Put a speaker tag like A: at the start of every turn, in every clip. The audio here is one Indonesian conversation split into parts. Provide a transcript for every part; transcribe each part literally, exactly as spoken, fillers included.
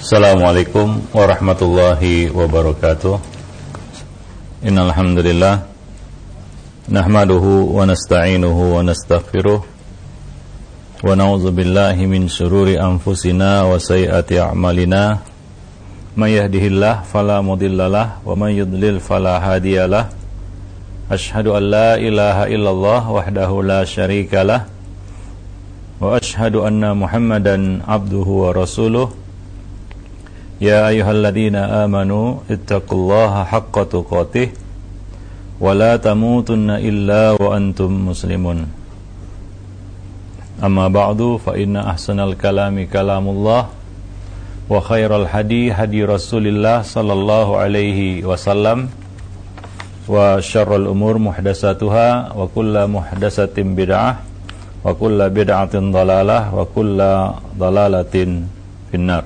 A: Assalamualaikum warahmatullahi wabarakatuh. Innal hamdalillah nahmaduhu wa nasta'inuhu wa nastaghfiruh wa na'udzu billahi min shururi anfusina wa sayyiati a'malina. May yahdihillahu fala mudhillalah wa may yudlil fala hadiyalah. Asyhadu an la ilaha illallah wahdahu la syarikalah wa asyhadu anna Muhammadan abduhu wa rasuluh. Ya ayyuhalladzina amanu ittaqullaha haqqa tuqatih wa la tamutunna illa wa antum muslimun. Amma ba'du, fa inna ahsanal kalami kalamullah wa khairal hadi hadi Rasulillah sallallahu alaihi wasallam wa syarrul umur muhdatsatuha wa kullu muhdatsatin bid'ah wa kullu bid'atin dhalalah wa kullu dhalalatin finnar.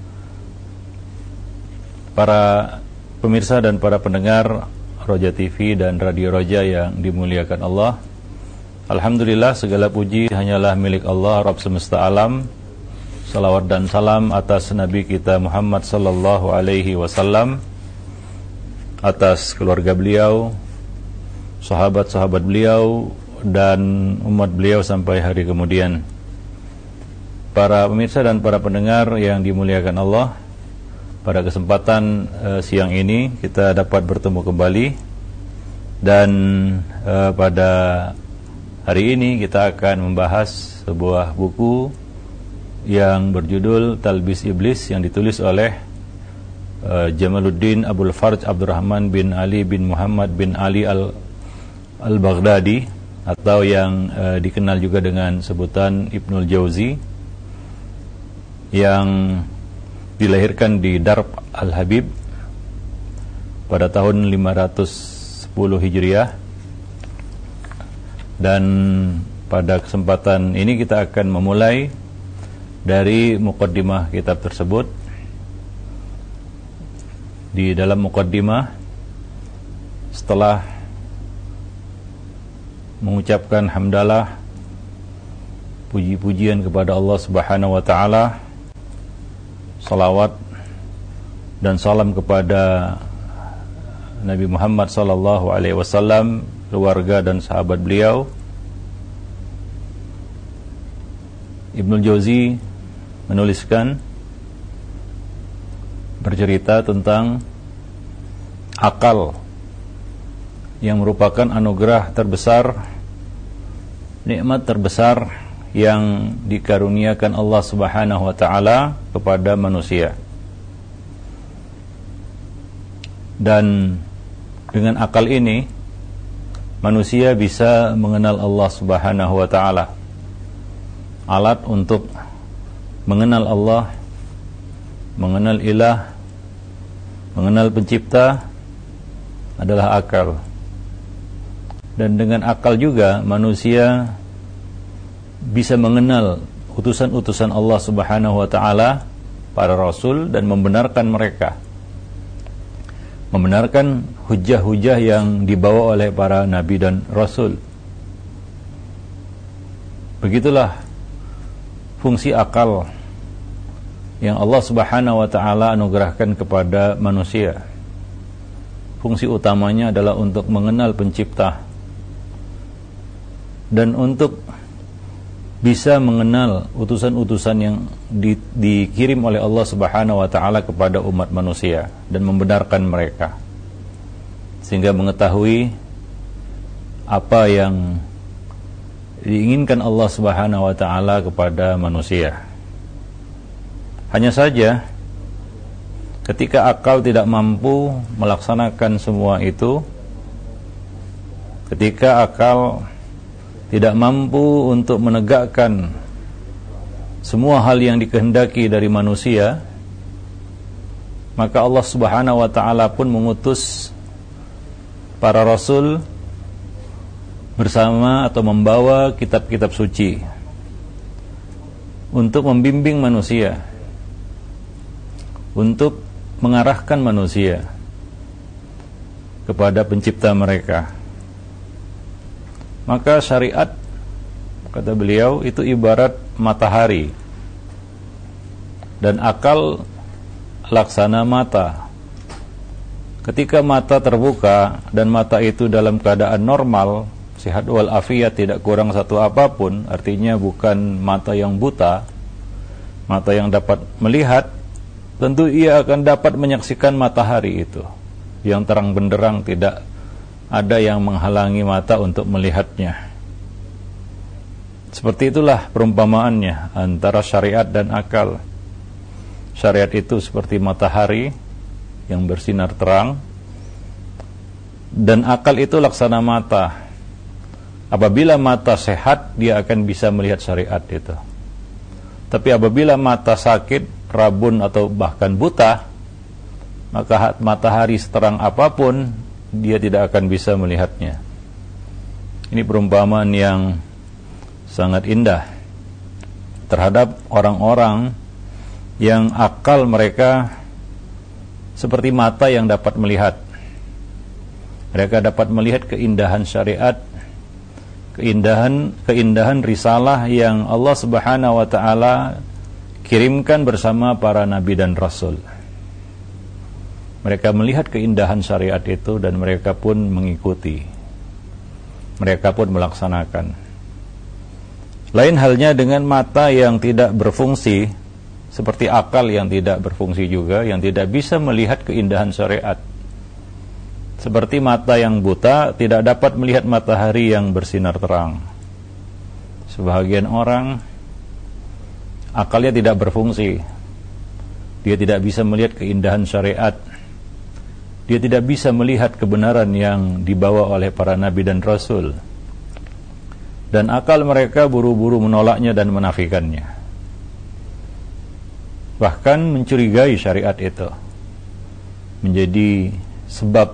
A: Para pemirsa dan para pendengar Roja T V dan Radio Roja yang dimuliakan Allah, alhamdulillah segala puji hanyalah milik Allah, Rabb semesta alam. Salawat dan salam atas Nabi kita Muhammad sallallahu alaihi wasallam, atas keluarga beliau, sahabat-sahabat beliau, dan umat beliau sampai hari kemudian. Para pemirsa dan para pendengar yang dimuliakan Allah, pada kesempatan uh, siang ini kita dapat bertemu kembali, dan uh, pada hari ini kita akan membahas sebuah buku yang berjudul Talbis Iblis yang ditulis oleh uh, Jamaluddin Abul Farj Abdurrahman bin Ali bin Muhammad bin Ali al Al-Baghdadi, atau yang uh, dikenal juga dengan sebutan Ibnul Jauzi, yang dilahirkan di Darb Al-Habib pada tahun lima ratus sepuluh Hijriah. Dan pada kesempatan ini kita akan memulai dari muqaddimah kitab tersebut. Di dalam muqaddimah, setelah mengucapkan hamdalah, puji-pujian kepada Allah Subhanahu wa taala, salawat dan salam kepada Nabi Muhammad sallallahu alaihi wasallam, keluarga dan sahabat beliau, Ibnul Jauzi menuliskan, bercerita tentang akal yang merupakan anugerah terbesar, nikmat terbesar yang dikaruniakan Allah Subhanahu wa taala kepada manusia. Dan dengan akal ini manusia bisa mengenal Allah Subhanahu wa taala. Alat untuk mengenal Allah, mengenal ilah, mengenal pencipta adalah akal. Dan dengan akal juga manusia bisa mengenal utusan-utusan Allah Subhanahu wa taala, para rasul, dan membenarkan mereka, membenarkan hujah-hujah yang dibawa oleh para nabi dan rasul. Begitulah fungsi akal yang Allah Subhanahu wa taala anugerahkan kepada manusia. Fungsi utamanya adalah untuk mengenal pencipta dan untuk bisa mengenal utusan-utusan yang di, dikirim oleh Allah Subhanahu wa taala kepada umat manusia dan membenarkan mereka, sehingga mengetahui apa yang diinginkan Allah Subhanahu wa taala kepada manusia. Hanya saja ketika akal tidak mampu melaksanakan semua itu, ketika akal tidak mampu untuk menegakkan semua hal yang dikehendaki dari manusia, maka Allah Subhanahu wa taala pun mengutus para rasul bersama atau membawa kitab-kitab suci untuk membimbing manusia, untuk mengarahkan manusia kepada pencipta mereka. Maka syariat, kata beliau, itu ibarat matahari, dan akal laksana mata. Ketika mata terbuka dan mata itu dalam keadaan normal, sehat walafiat, tidak kurang satu apapun, artinya bukan mata yang buta, mata yang dapat melihat, tentu ia akan dapat menyaksikan matahari itu yang terang benderang, tidak ada yang menghalangi mata untuk melihatnya. Seperti itulah perumpamaannya antara syariat dan akal. Syariat itu seperti matahari yang bersinar terang, dan akal itu laksana mata. Apabila mata sehat, dia akan bisa melihat syariat itu. Tapi apabila mata sakit, rabun atau bahkan buta, maka matahari seterang apapun dia tidak akan bisa melihatnya. Ini perumpamaan yang sangat indah terhadap orang-orang yang akal mereka seperti mata yang dapat melihat. Mereka dapat melihat keindahan syariat, keindahan keindahan risalah yang Allah Subhanahu wa taala kirimkan bersama para nabi dan rasul. Mereka melihat keindahan syariat itu dan mereka pun mengikuti. Mereka pun melaksanakan. Lain halnya dengan mata yang tidak berfungsi, seperti akal yang tidak berfungsi juga, yang tidak bisa melihat keindahan syariat. Seperti mata yang buta tidak dapat melihat matahari yang bersinar terang. Sebahagian orang akalnya tidak berfungsi. Dia tidak bisa melihat keindahan syariat. Dia tidak bisa melihat kebenaran yang dibawa oleh para nabi dan rasul. Dan akal mereka buru-buru menolaknya dan menafikannya. Bahkan mencurigai syariat itu menjadi sebab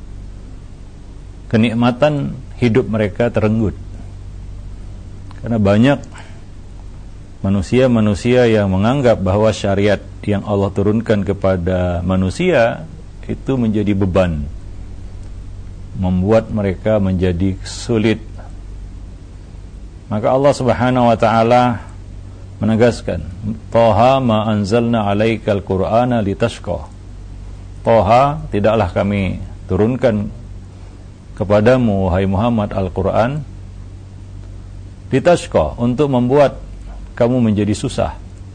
A: kenikmatan hidup mereka terenggut. Karena banyak manusia-manusia yang menganggap bahwa syariat yang Allah turunkan kepada manusia itu menjadi beban, membuat mereka menjadi sulit. Maka Allah Subhanahu wa taala menegaskan, Thaha ma anzalna 'alaikal Qur'ana litashqa. Thaha, tidaklah kami turunkan kepadamu wahai Muhammad Al-Qur'an litashqa, untuk membuat kamu menjadi susah.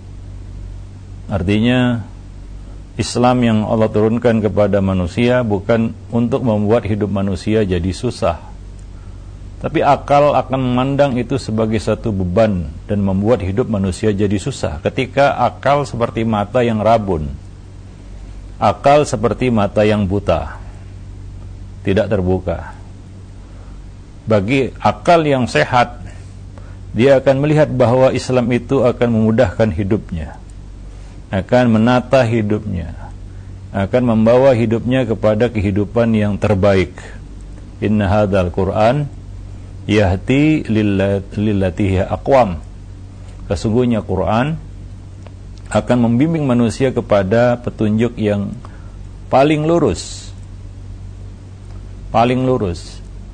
A: Artinya Islam yang Allah turunkan kepada manusia bukan untuk membuat hidup manusia jadi susah, tapi akal akan memandang itu sebagai satu beban dan membuat hidup manusia jadi susah. Ketika akal seperti mata yang rabun, akal seperti mata yang buta, tidak terbuka. Bagi akal yang sehat, dia akan melihat bahwa Islam itu akan memudahkan hidupnya, akan menata hidupnya, akan membawa hidupnya kepada kehidupan yang terbaik. Inna hadzal Qur'an yahdi lillati hiya aqwam. Sesungguhnya Quran akan membimbing manusia kepada petunjuk yang paling lurus. Paling lurus.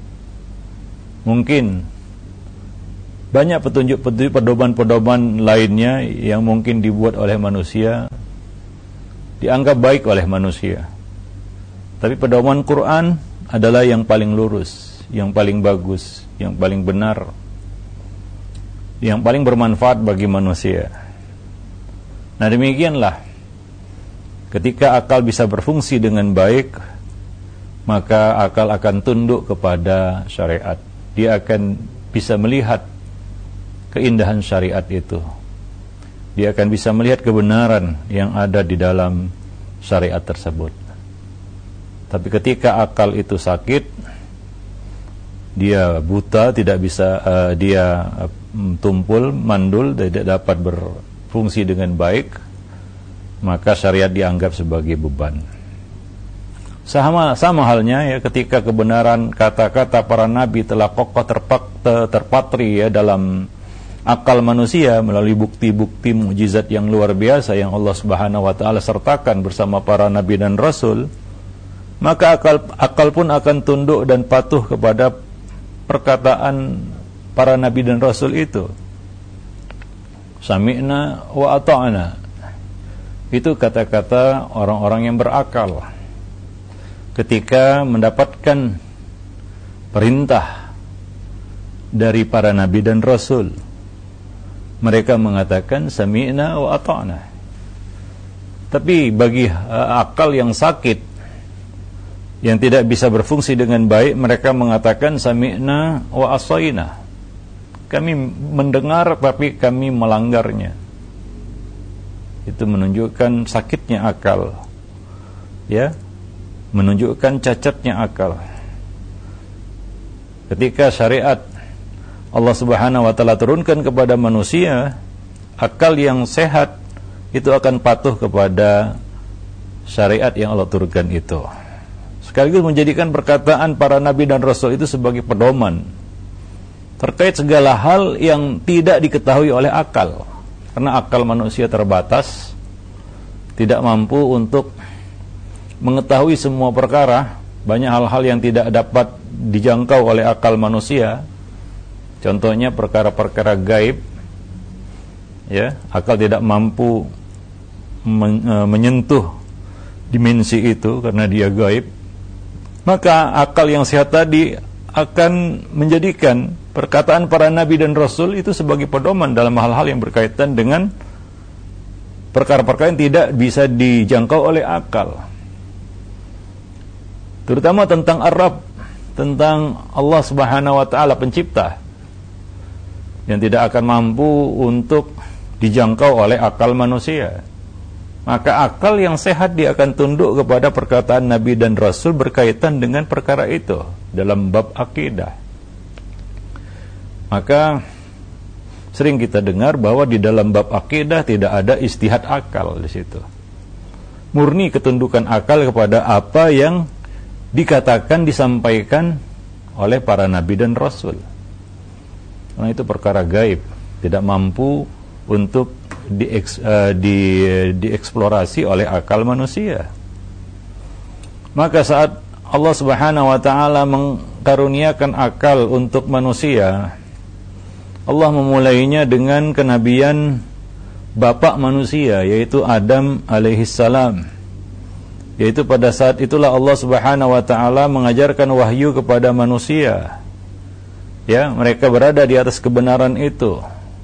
A: Mungkin banyak petunjuk-petunjuk, pedoman-pedoman lainnya yang mungkin dibuat oleh manusia, dianggap baik oleh manusia. Tapi pedoman Quran adalah yang paling lurus, yang paling bagus, yang paling benar, yang paling bermanfaat bagi manusia. Nah, demikianlah, ketika akal bisa berfungsi dengan baik, maka akal akan tunduk kepada syariat. Dia akan bisa melihat keindahan syariat itu. Dia akan bisa melihat kebenaran yang ada di dalam syariat tersebut. Tapi ketika akal itu sakit, dia buta, tidak bisa, uh, dia uh, tumpul, mandul, tidak dapat berfungsi dengan baik, maka syariat dianggap sebagai beban. Sama, sama halnya ya, ketika kebenaran kata-kata para nabi telah kokoh terpak, ter, terpatri ya dalam akal manusia melalui bukti-bukti mukjizat yang luar biasa yang Allah Subhanahu wa taala sertakan bersama para nabi dan rasul, maka akal akal pun akan tunduk dan patuh kepada perkataan para nabi dan rasul itu. Sami'na wa ata'na. Itu kata-kata orang-orang yang berakal ketika mendapatkan perintah dari para nabi dan rasul. Mereka mengatakan sami'na wa ata'na. Tapi bagi uh, akal yang sakit, yang tidak bisa berfungsi dengan baik, mereka mengatakan sami'na wa asaina. Kami mendengar tapi kami melanggarnya. Itu menunjukkan sakitnya akal, ya, menunjukkan cacatnya akal. Ketika syariat Allah Subhanahu wa taala turunkan kepada manusia, akal yang sehat itu akan patuh kepada syariat yang Allah turunkan itu. Sekaligus menjadikan perkataan para nabi dan rasul itu sebagai pedoman terkait segala hal yang tidak diketahui oleh akal. Karena akal manusia terbatas, tidak mampu untuk mengetahui semua perkara. Banyak hal-hal yang tidak dapat dijangkau oleh akal manusia. Contohnya perkara-perkara gaib, ya, akal tidak mampu men, e, menyentuh dimensi itu karena dia gaib. Maka akal yang sehat tadi akan menjadikan perkataan para nabi dan rasul itu sebagai pedoman dalam hal-hal yang berkaitan dengan perkara-perkara yang tidak bisa dijangkau oleh akal, terutama tentang Ar-Rabb, tentang Allah Subhanahu wa taala pencipta, yang tidak akan mampu untuk dijangkau oleh akal manusia. Maka akal yang sehat dia akan tunduk kepada perkataan nabi dan rasul berkaitan dengan perkara itu dalam bab akidah. Maka sering kita dengar bahwa di dalam bab akidah tidak ada istihad akal di situ. Murni ketundukan akal kepada apa yang dikatakan, disampaikan oleh para nabi dan rasul. Karena itu perkara gaib, tidak mampu untuk dieks, uh, di, dieksplorasi oleh akal manusia. Maka saat Allah Subhanahu wa taala mengkaruniakan akal untuk manusia, Allah memulainya dengan kenabian bapak manusia, yaitu Adam alaihissalam. Yaitu pada saat itulah Allah Subhanahu wa taala mengajarkan wahyu kepada manusia. Ya, mereka berada di atas kebenaran itu.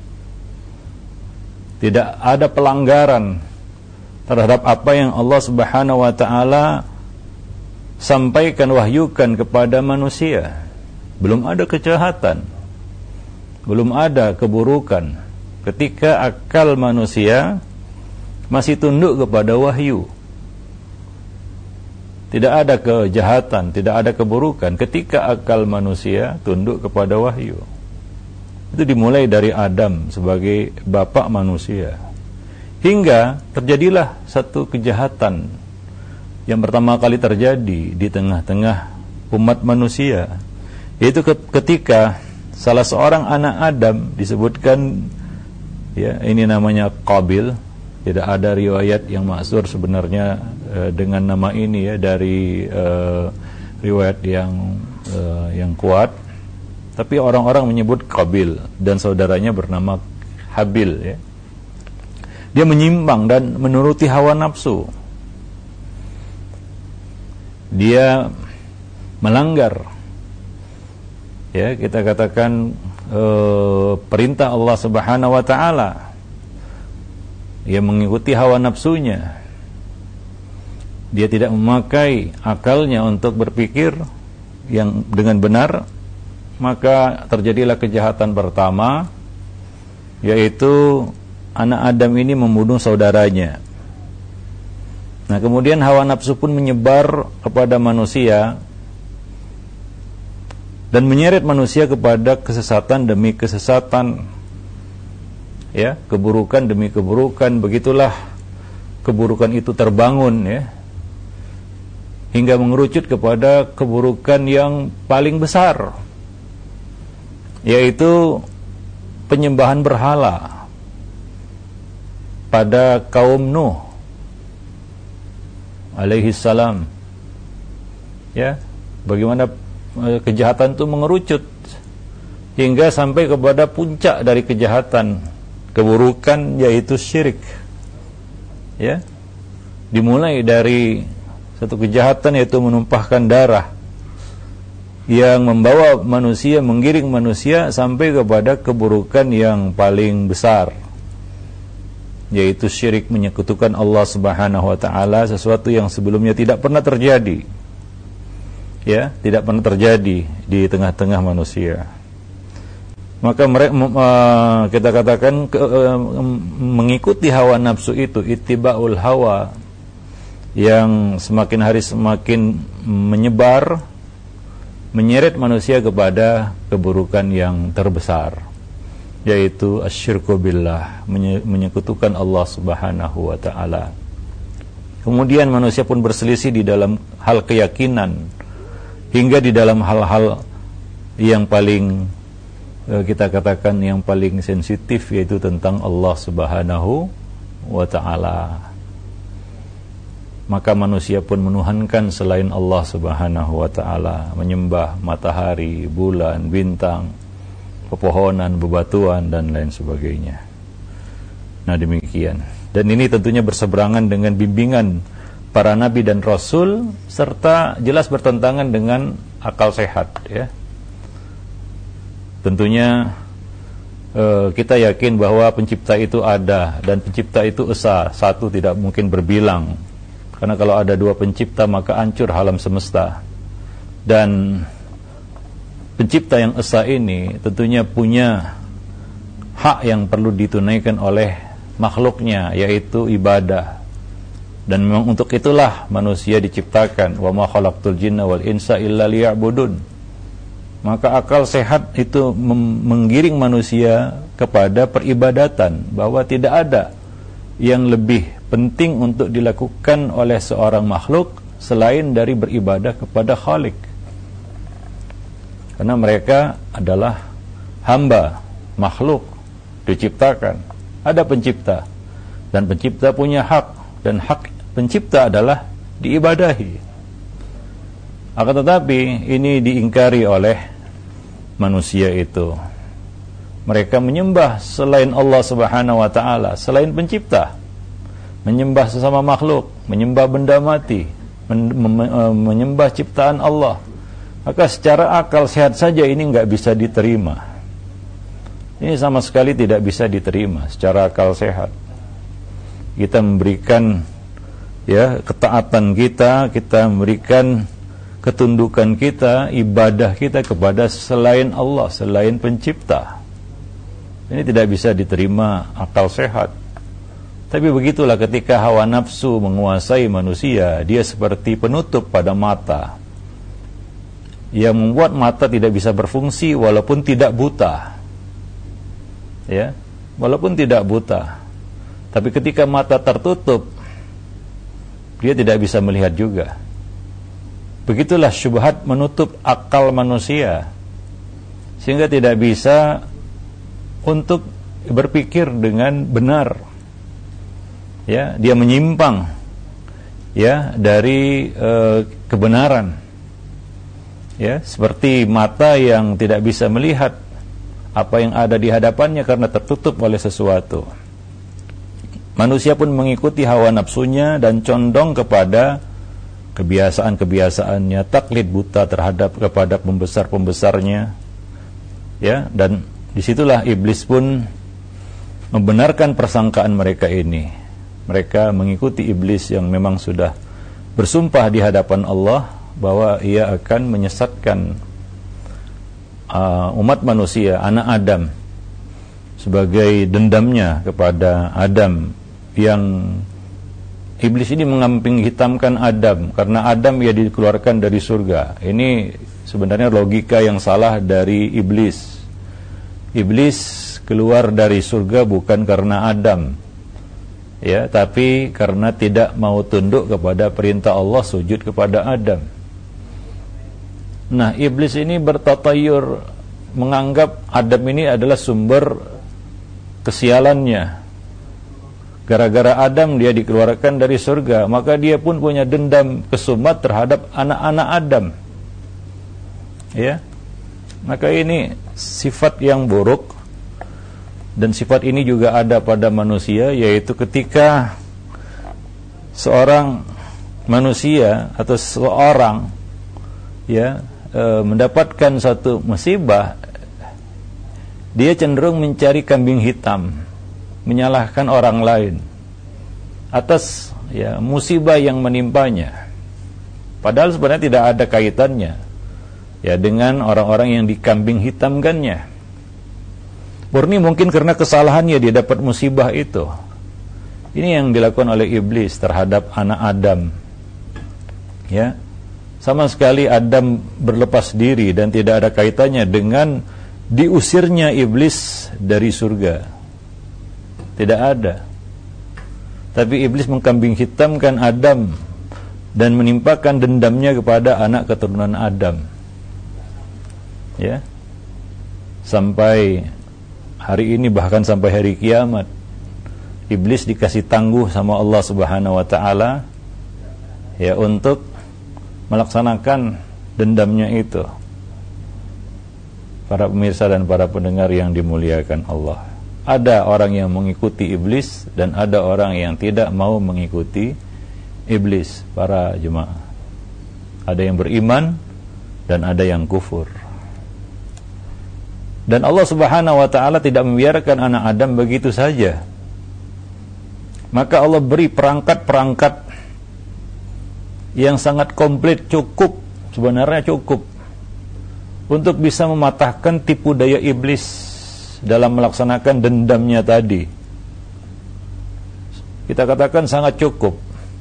A: Tidak ada pelanggaran terhadap apa yang Allah Subhanahu wa taala sampaikan, wahyukan kepada manusia. Belum ada kejahatan, belum ada keburukan ketika akal manusia masih tunduk kepada wahyu. Tidak ada kejahatan, tidak ada keburukan ketika akal manusia tunduk kepada wahyu. Itu dimulai dari Adam sebagai bapak manusia, hingga terjadilah satu kejahatan yang pertama kali terjadi di tengah-tengah umat manusia, yaitu ketika salah seorang anak Adam disebutkan, ya, ini namanya Qabil. Tidak ada riwayat yang masyhur sebenarnya uh, dengan nama ini, ya, dari uh, riwayat yang uh, yang kuat. Tapi orang-orang menyebut Qabil dan saudaranya bernama Habil, ya. Dia menyimpang dan menuruti hawa nafsu. Dia melanggar, ya, kita katakan uh, perintah Allah Subhanahu wa taala. Dia mengikuti hawa nafsunya. Dia tidak memakai akalnya untuk berpikir yang dengan benar. Maka terjadilah kejahatan pertama, yaitu anak Adam ini membunuh saudaranya. Nah, kemudian hawa nafsu pun menyebar kepada manusia dan menyeret manusia kepada kesesatan demi kesesatan, ya, keburukan demi keburukan. Begitulah keburukan itu terbangun, ya, hingga mengerucut kepada keburukan yang paling besar, yaitu penyembahan berhala pada kaum Nuh alaihi salam. Ya, bagaimana kejahatan itu mengerucut hingga sampai kepada puncak dari kejahatan, keburukan, yaitu syirik. Ya, dimulai dari satu kejahatan, yaitu menumpahkan darah, yang membawa manusia, menggiring manusia sampai kepada keburukan yang paling besar, yaitu syirik, menyekutukan Allah Subhanahu wa taala, sesuatu yang sebelumnya tidak pernah terjadi. Ya, tidak pernah terjadi di tengah-tengah manusia. Maka mereka, kita katakan ke, mengikuti hawa nafsu itu, ittibaul hawa, yang semakin hari semakin menyebar, menyeret manusia kepada keburukan yang terbesar, yaitu asyirku billah, menyekutukan Allah Subhanahu wa taala. Kemudian manusia pun berselisih di dalam hal keyakinan, hingga di dalam hal-hal yang paling kita katakan yang paling sensitif, yaitu tentang Allah Subhanahu wa taala. Maka manusia pun menuhankan selain Allah Subhanahu wa taala, menyembah matahari, bulan, bintang, pepohonan, bebatuan, dan lain sebagainya. Nah, demikian. Dan ini tentunya berseberangan dengan bimbingan para nabi dan rasul, serta jelas bertentangan dengan akal sehat, ya. Tentunya eh, kita yakin bahwa pencipta itu ada, dan pencipta itu esa, satu, tidak mungkin berbilang. Karena kalau ada dua pencipta maka hancur alam semesta. Dan pencipta yang esa ini tentunya punya hak yang perlu ditunaikan oleh makhluknya, yaitu ibadah. Dan memang untuk itulah manusia diciptakan. Wa ma khalaqtul jinna wal insa illa liya'budun. Maka akal sehat itu menggiring manusia kepada peribadatan, bahwa tidak ada yang lebih penting untuk dilakukan oleh seorang makhluk selain dari beribadah kepada Khalik. Karena mereka adalah hamba, makhluk, diciptakan. Ada pencipta, dan pencipta punya hak, dan hak pencipta adalah diibadahi. Akan tetapi ini diingkari oleh manusia itu. Mereka menyembah selain Allah Subhanahu wa taala, selain pencipta, menyembah sesama makhluk, menyembah benda mati, men- men- menyembah ciptaan Allah. Maka secara akal sehat saja ini enggak bisa diterima. Ini sama sekali tidak bisa diterima secara akal sehat. Kita memberikan ya ketaatan kita, kita memberikan ketundukan kita, ibadah kita kepada selain Allah, selain pencipta. Ini tidak bisa diterima akal sehat. Tapi begitulah ketika hawa nafsu menguasai manusia, dia seperti penutup pada mata, yang membuat mata tidak bisa berfungsi walaupun tidak buta. Ya, walaupun tidak buta. Tapi ketika mata tertutup, dia tidak bisa melihat juga. Begitulah syubhat menutup akal manusia, sehingga tidak bisa untuk berpikir dengan benar. Ya, dia menyimpang ya dari e, kebenaran. Ya, seperti mata yang tidak bisa melihat apa yang ada di hadapannya karena tertutup oleh sesuatu. Manusia pun mengikuti hawa nafsunya dan condong kepada kebiasaan-kebiasaannya, taklid buta terhadap kepada pembesar-pembesarnya. Ya, dan disitulah iblis pun membenarkan persangkaan mereka ini. Mereka mengikuti iblis yang memang sudah bersumpah di hadapan Allah bahwa ia akan menyesatkan uh, umat manusia, anak Adam, sebagai dendamnya kepada Adam. Yang iblis ini mengamping hitamkan Adam, karena Adam ia dikeluarkan dari surga. Ini sebenarnya logika yang salah dari iblis. Iblis keluar dari surga bukan karena Adam, ya, tapi karena tidak mau tunduk kepada perintah Allah, sujud kepada Adam. Nah, iblis ini bertatayur, menganggap Adam ini adalah sumber kesialannya. Gara-gara Adam dia dikeluarkan dari surga, maka dia pun punya dendam kesumat terhadap anak-anak Adam. Ya, maka ini sifat yang buruk. Dan sifat ini juga ada pada manusia, yaitu ketika seorang manusia atau seseorang ya e, mendapatkan satu musibah, dia cenderung mencari kambing hitam, menyalahkan orang lain atas ya musibah yang menimpanya, padahal sebenarnya tidak ada kaitannya ya dengan orang-orang yang dikambing hitamkannya. Murni mungkin karena kesalahannya dia dapat musibah itu. Ini yang dilakukan oleh iblis terhadap anak Adam. Ya, sama sekali Adam berlepas diri dan tidak ada kaitannya dengan diusirnya iblis dari surga. Tidak ada. Tapi iblis mengkambing hitamkan Adam dan menimpakan dendamnya kepada anak keturunan Adam. Ya, sampai hari ini, bahkan sampai hari kiamat, iblis dikasih tangguh sama Allah Subhanahu wa taala ya untuk melaksanakan dendamnya itu. Para pemirsa dan para pendengar yang dimuliakan Allah, ada orang yang mengikuti iblis dan ada orang yang tidak mau mengikuti iblis. Para jemaah, ada yang beriman dan ada yang kufur. Dan Allah Subhanahu wa taala tidak membiarkan anak Adam begitu saja. Maka Allah beri perangkat-perangkat yang sangat komplit, cukup, sebenarnya cukup untuk bisa mematahkan tipu daya iblis dalam melaksanakan dendamnya tadi. Kita katakan sangat cukup,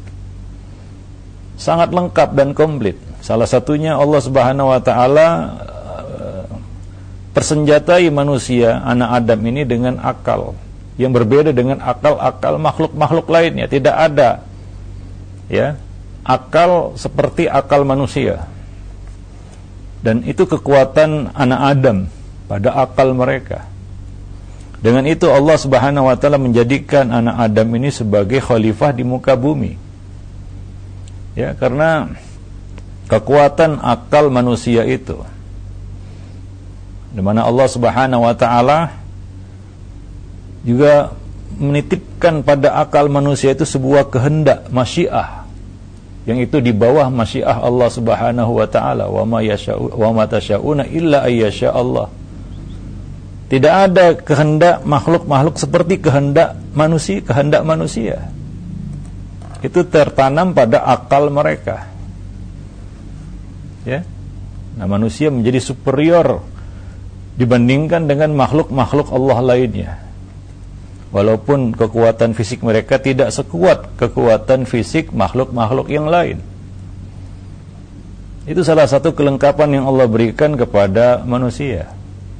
A: sangat lengkap dan komplit. Salah satunya Allah Subhanahu wa taala persenjatai manusia, anak Adam ini dengan akal yang berbeda dengan akal-akal makhluk-makhluk lainnya. Tidak ada ya akal seperti akal manusia. Dan itu kekuatan anak Adam pada akal mereka. Dengan itu Allah Subhanahu wa taala menjadikan anak Adam ini sebagai khalifah di muka bumi. Ya, karena kekuatan akal manusia itu, di mana Allah Subhanahu wa taala juga menitipkan pada akal manusia itu sebuah kehendak, masyiah, yang itu di bawah masyiah Allah Subhanahu wa taala. Wa ma yasha'u wa ma tasyauna illa ayyasha Allah. Tidak ada kehendak makhluk-makhluk seperti kehendak manusia, kehendak manusia. Itu tertanam pada akal mereka. Ya. Nah, manusia menjadi superior dibandingkan dengan makhluk-makhluk Allah lainnya. Walaupun kekuatan fisik mereka tidak sekuat kekuatan fisik makhluk-makhluk yang lain. Itu salah satu kelengkapan yang Allah berikan kepada manusia.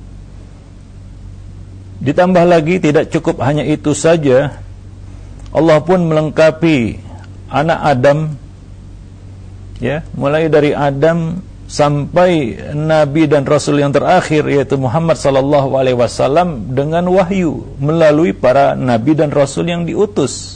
A: Ditambah lagi, tidak cukup hanya itu saja, Allah pun melengkapi anak Adam, ya, mulai dari Adam sampai Nabi dan Rasul yang terakhir, yaitu Muhammad sallallahu alaihi wasallam, dengan wahyu melalui para Nabi dan Rasul yang diutus.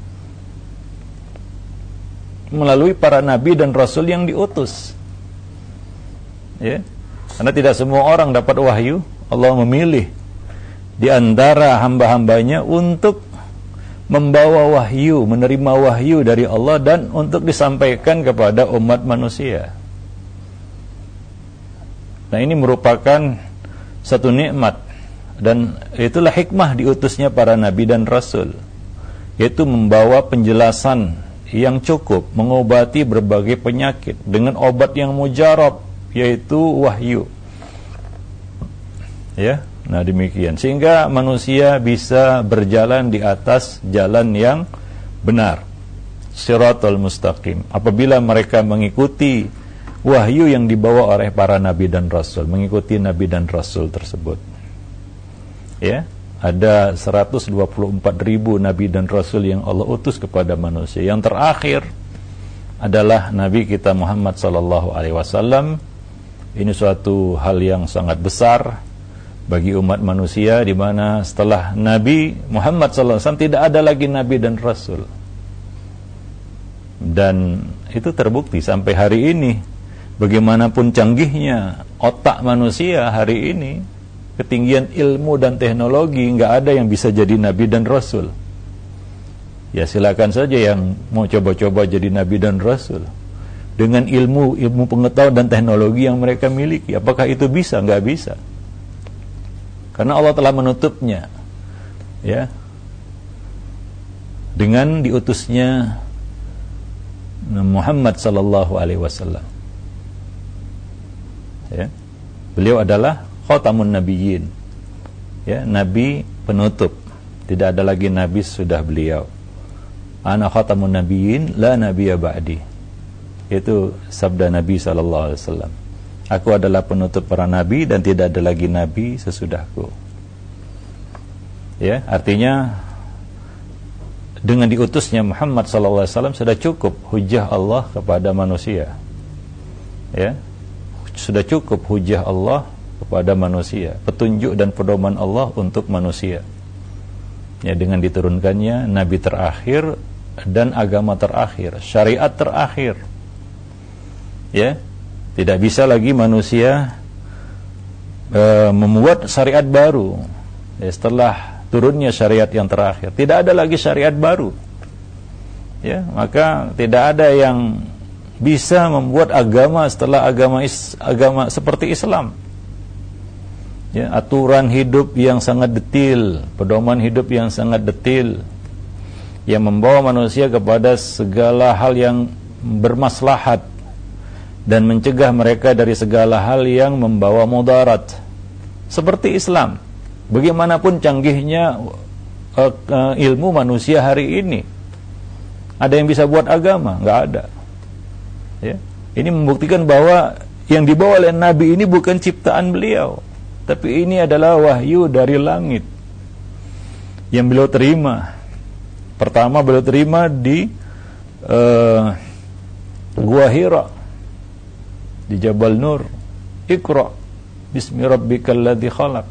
A: Melalui para Nabi dan Rasul yang diutus. Ya, karena tidak semua orang dapat wahyu. Allah memilih di antara hamba-hambanya untuk membawa wahyu, menerima wahyu dari Allah dan untuk disampaikan kepada umat manusia. Nah, ini merupakan satu nikmat, dan itulah hikmah diutusnya para nabi dan rasul, yaitu membawa penjelasan yang cukup, mengobati berbagai penyakit dengan obat yang mujarab, yaitu wahyu. Ya, nah demikian, sehingga manusia bisa berjalan di atas jalan yang benar, Shiratal Mustaqim, apabila mereka mengikuti wahyu yang dibawa oleh para nabi dan rasul, mengikuti nabi dan rasul tersebut. Ya, ada seratus dua puluh empat ribu nabi dan rasul yang Allah utus kepada manusia. Yang terakhir adalah nabi kita Muhammad sallallahu alaihi wasallam. Ini suatu hal yang sangat besar bagi umat manusia, di mana setelah Nabi Muhammad sallallahu alaihi wasallam tidak ada lagi nabi dan rasul. Dan itu terbukti sampai hari ini. Bagaimanapun canggihnya otak manusia hari ini, ketinggian ilmu dan teknologi, nggak ada yang bisa jadi nabi dan rasul. Ya silakan saja yang mau coba-coba jadi nabi dan rasul dengan ilmu ilmu pengetahuan dan teknologi yang mereka miliki. Apakah itu bisa? Nggak bisa. Karena Allah telah menutupnya, ya, dengan diutusnya Muhammad sallallahu alaihi wasallam. Ya. Beliau adalah khatamun nabiyyin. Ya, nabi penutup. Tidak ada lagi nabi sudah beliau. Ana khatamun nabiyyin la nabiyya ba'di. Itu sabda Nabi sallallahu alaihi wasallam. Aku adalah penutup para nabi dan tidak ada lagi nabi sesudahku. Ya, artinya dengan diutusnya Muhammad sallallahu alaihi wasallam sudah cukup hujah Allah kepada manusia. Ya. Sudah cukup hujah Allah kepada manusia, petunjuk dan pedoman Allah untuk manusia. Ya, dengan diturunkannya nabi terakhir dan agama terakhir, syariat terakhir. Ya, tidak bisa lagi manusia e, membuat syariat baru ya, setelah turunnya syariat yang terakhir. Tidak ada lagi syariat baru. Ya, maka tidak ada yang bisa membuat agama setelah agama is, agama seperti Islam. Ya, aturan hidup yang sangat detil, pedoman hidup yang sangat detil, yang membawa manusia kepada segala hal yang bermaslahat dan mencegah mereka dari segala hal yang membawa mudarat. Seperti Islam. Bagaimanapun canggihnya uh, uh, ilmu manusia hari ini, ada yang bisa buat agama? Nggak ada. Ya. Ini membuktikan bahwa yang dibawa oleh Nabi ini bukan ciptaan beliau, tapi ini adalah wahyu dari langit yang beliau terima. Pertama beliau terima di uh, Gua Hira, di Jabal Nur. Iqra bismi rabbikal ladzi khalaq.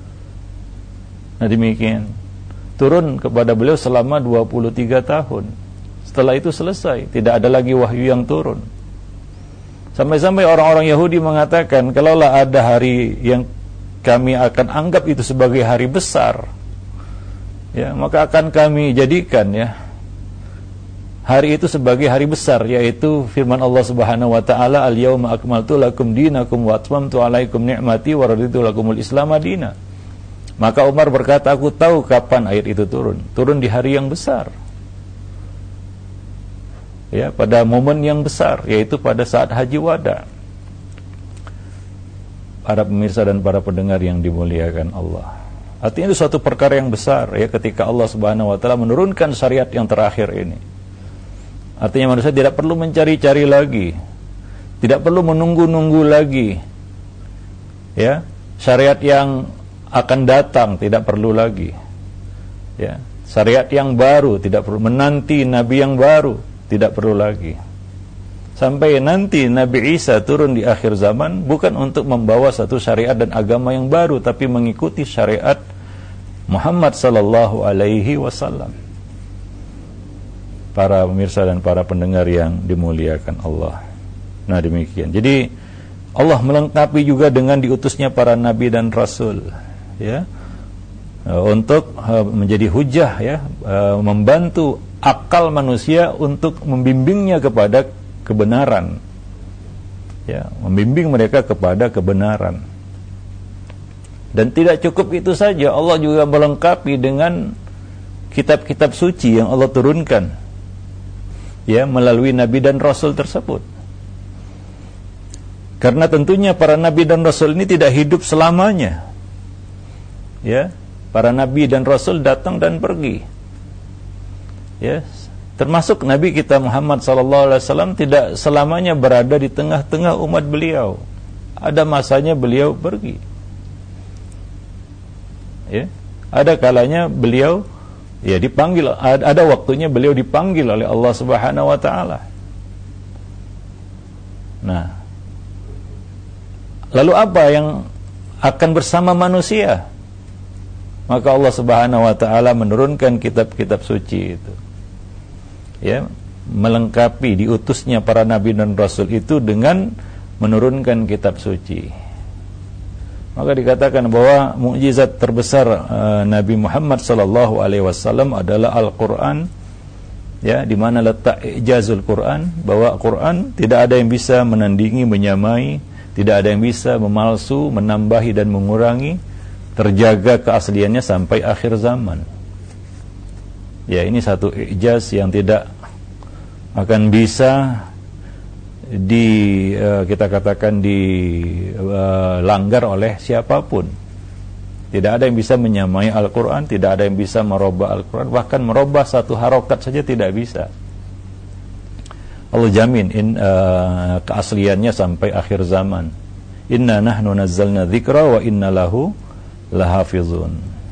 A: Nah demikian, turun kepada beliau selama dua puluh tiga tahun. Setelah itu selesai, tidak ada lagi wahyu yang turun. Sampai-sampai orang-orang Yahudi mengatakan, kalaulah ada hari yang kami akan anggap itu sebagai hari besar, ya, maka akan kami jadikan, ya, hari itu sebagai hari besar, yaitu firman Allah Subhanahu wa taala, al-yauma akmaltu lakum dinakum wa atmamtu alaikum ni'mati wa raditu lakumul Islam madina. Maka Umar berkata, aku tahu kapan ayat itu turun. Turun di hari yang besar. Ya, pada momen yang besar, yaitu pada saat haji wada. Para pemirsa dan para pendengar yang dimuliakan Allah. Artinya itu suatu perkara yang besar, ya, ketika Allah Subhanahu wa taala menurunkan syariat yang terakhir ini. Artinya manusia tidak perlu mencari-cari lagi, tidak perlu menunggu-nunggu lagi, ya, syariat yang akan datang tidak perlu lagi, ya, syariat yang baru tidak perlu, menanti nabi yang baru tidak perlu lagi, sampai nanti Nabi Isa turun di akhir zaman bukan untuk membawa satu syariat dan agama yang baru, tapi mengikuti syariat Muhammad sallallahu alaihi wasallam. Para pemirsa dan para pendengar yang dimuliakan Allah. Nah demikian. Jadi Allah melengkapi juga dengan diutusnya para nabi dan rasul, ya, untuk menjadi hujah, ya, membantu akal manusia untuk membimbingnya kepada kebenaran, ya, membimbing mereka kepada kebenaran. Dan tidak cukup itu saja, Allah juga melengkapi dengan kitab-kitab suci yang Allah turunkan, ya, melalui nabi dan rasul tersebut. Karena tentunya para nabi dan rasul ini tidak hidup selamanya. Ya, para nabi dan rasul datang dan pergi. Ya, termasuk nabi kita Muhammad sallallahu alaihi wasallam tidak selamanya berada di tengah-tengah umat beliau. Ada masanya beliau pergi. Ya, ada kalanya beliau, ya, dipanggil, ada waktunya beliau dipanggil oleh Allah Subhanahu wa taala. Nah, lalu apa yang akan bersama manusia? Maka Allah Subhanahu wa taala menurunkan kitab-kitab suci itu, ya, melengkapi diutusnya para nabi dan rasul itu dengan menurunkan kitab suci. Maka dikatakan bahwa mukjizat terbesar uh, Nabi Muhammad sallallahu alaihi wasallam adalah Al-Qur'an Ya, di mana letak ijazul Quran, bahwa Quran tidak ada yang bisa menandingi, menyamai, tidak ada yang bisa memalsu, menambahi dan mengurangi, terjaga keasliannya sampai akhir zaman. Ya, ini satu ijaz yang tidak akan bisa di uh, kita katakan dilanggar uh, oleh siapapun. Tidak ada yang bisa menyamai Al-Quran, tidak ada yang bisa merubah Al-Quran, bahkan merubah satu harokat saja tidak bisa. Allah jamin in, uh, keasliannya sampai akhir zaman. Inna nahnu nazzalna dzikra wa inna lahu lahafizun.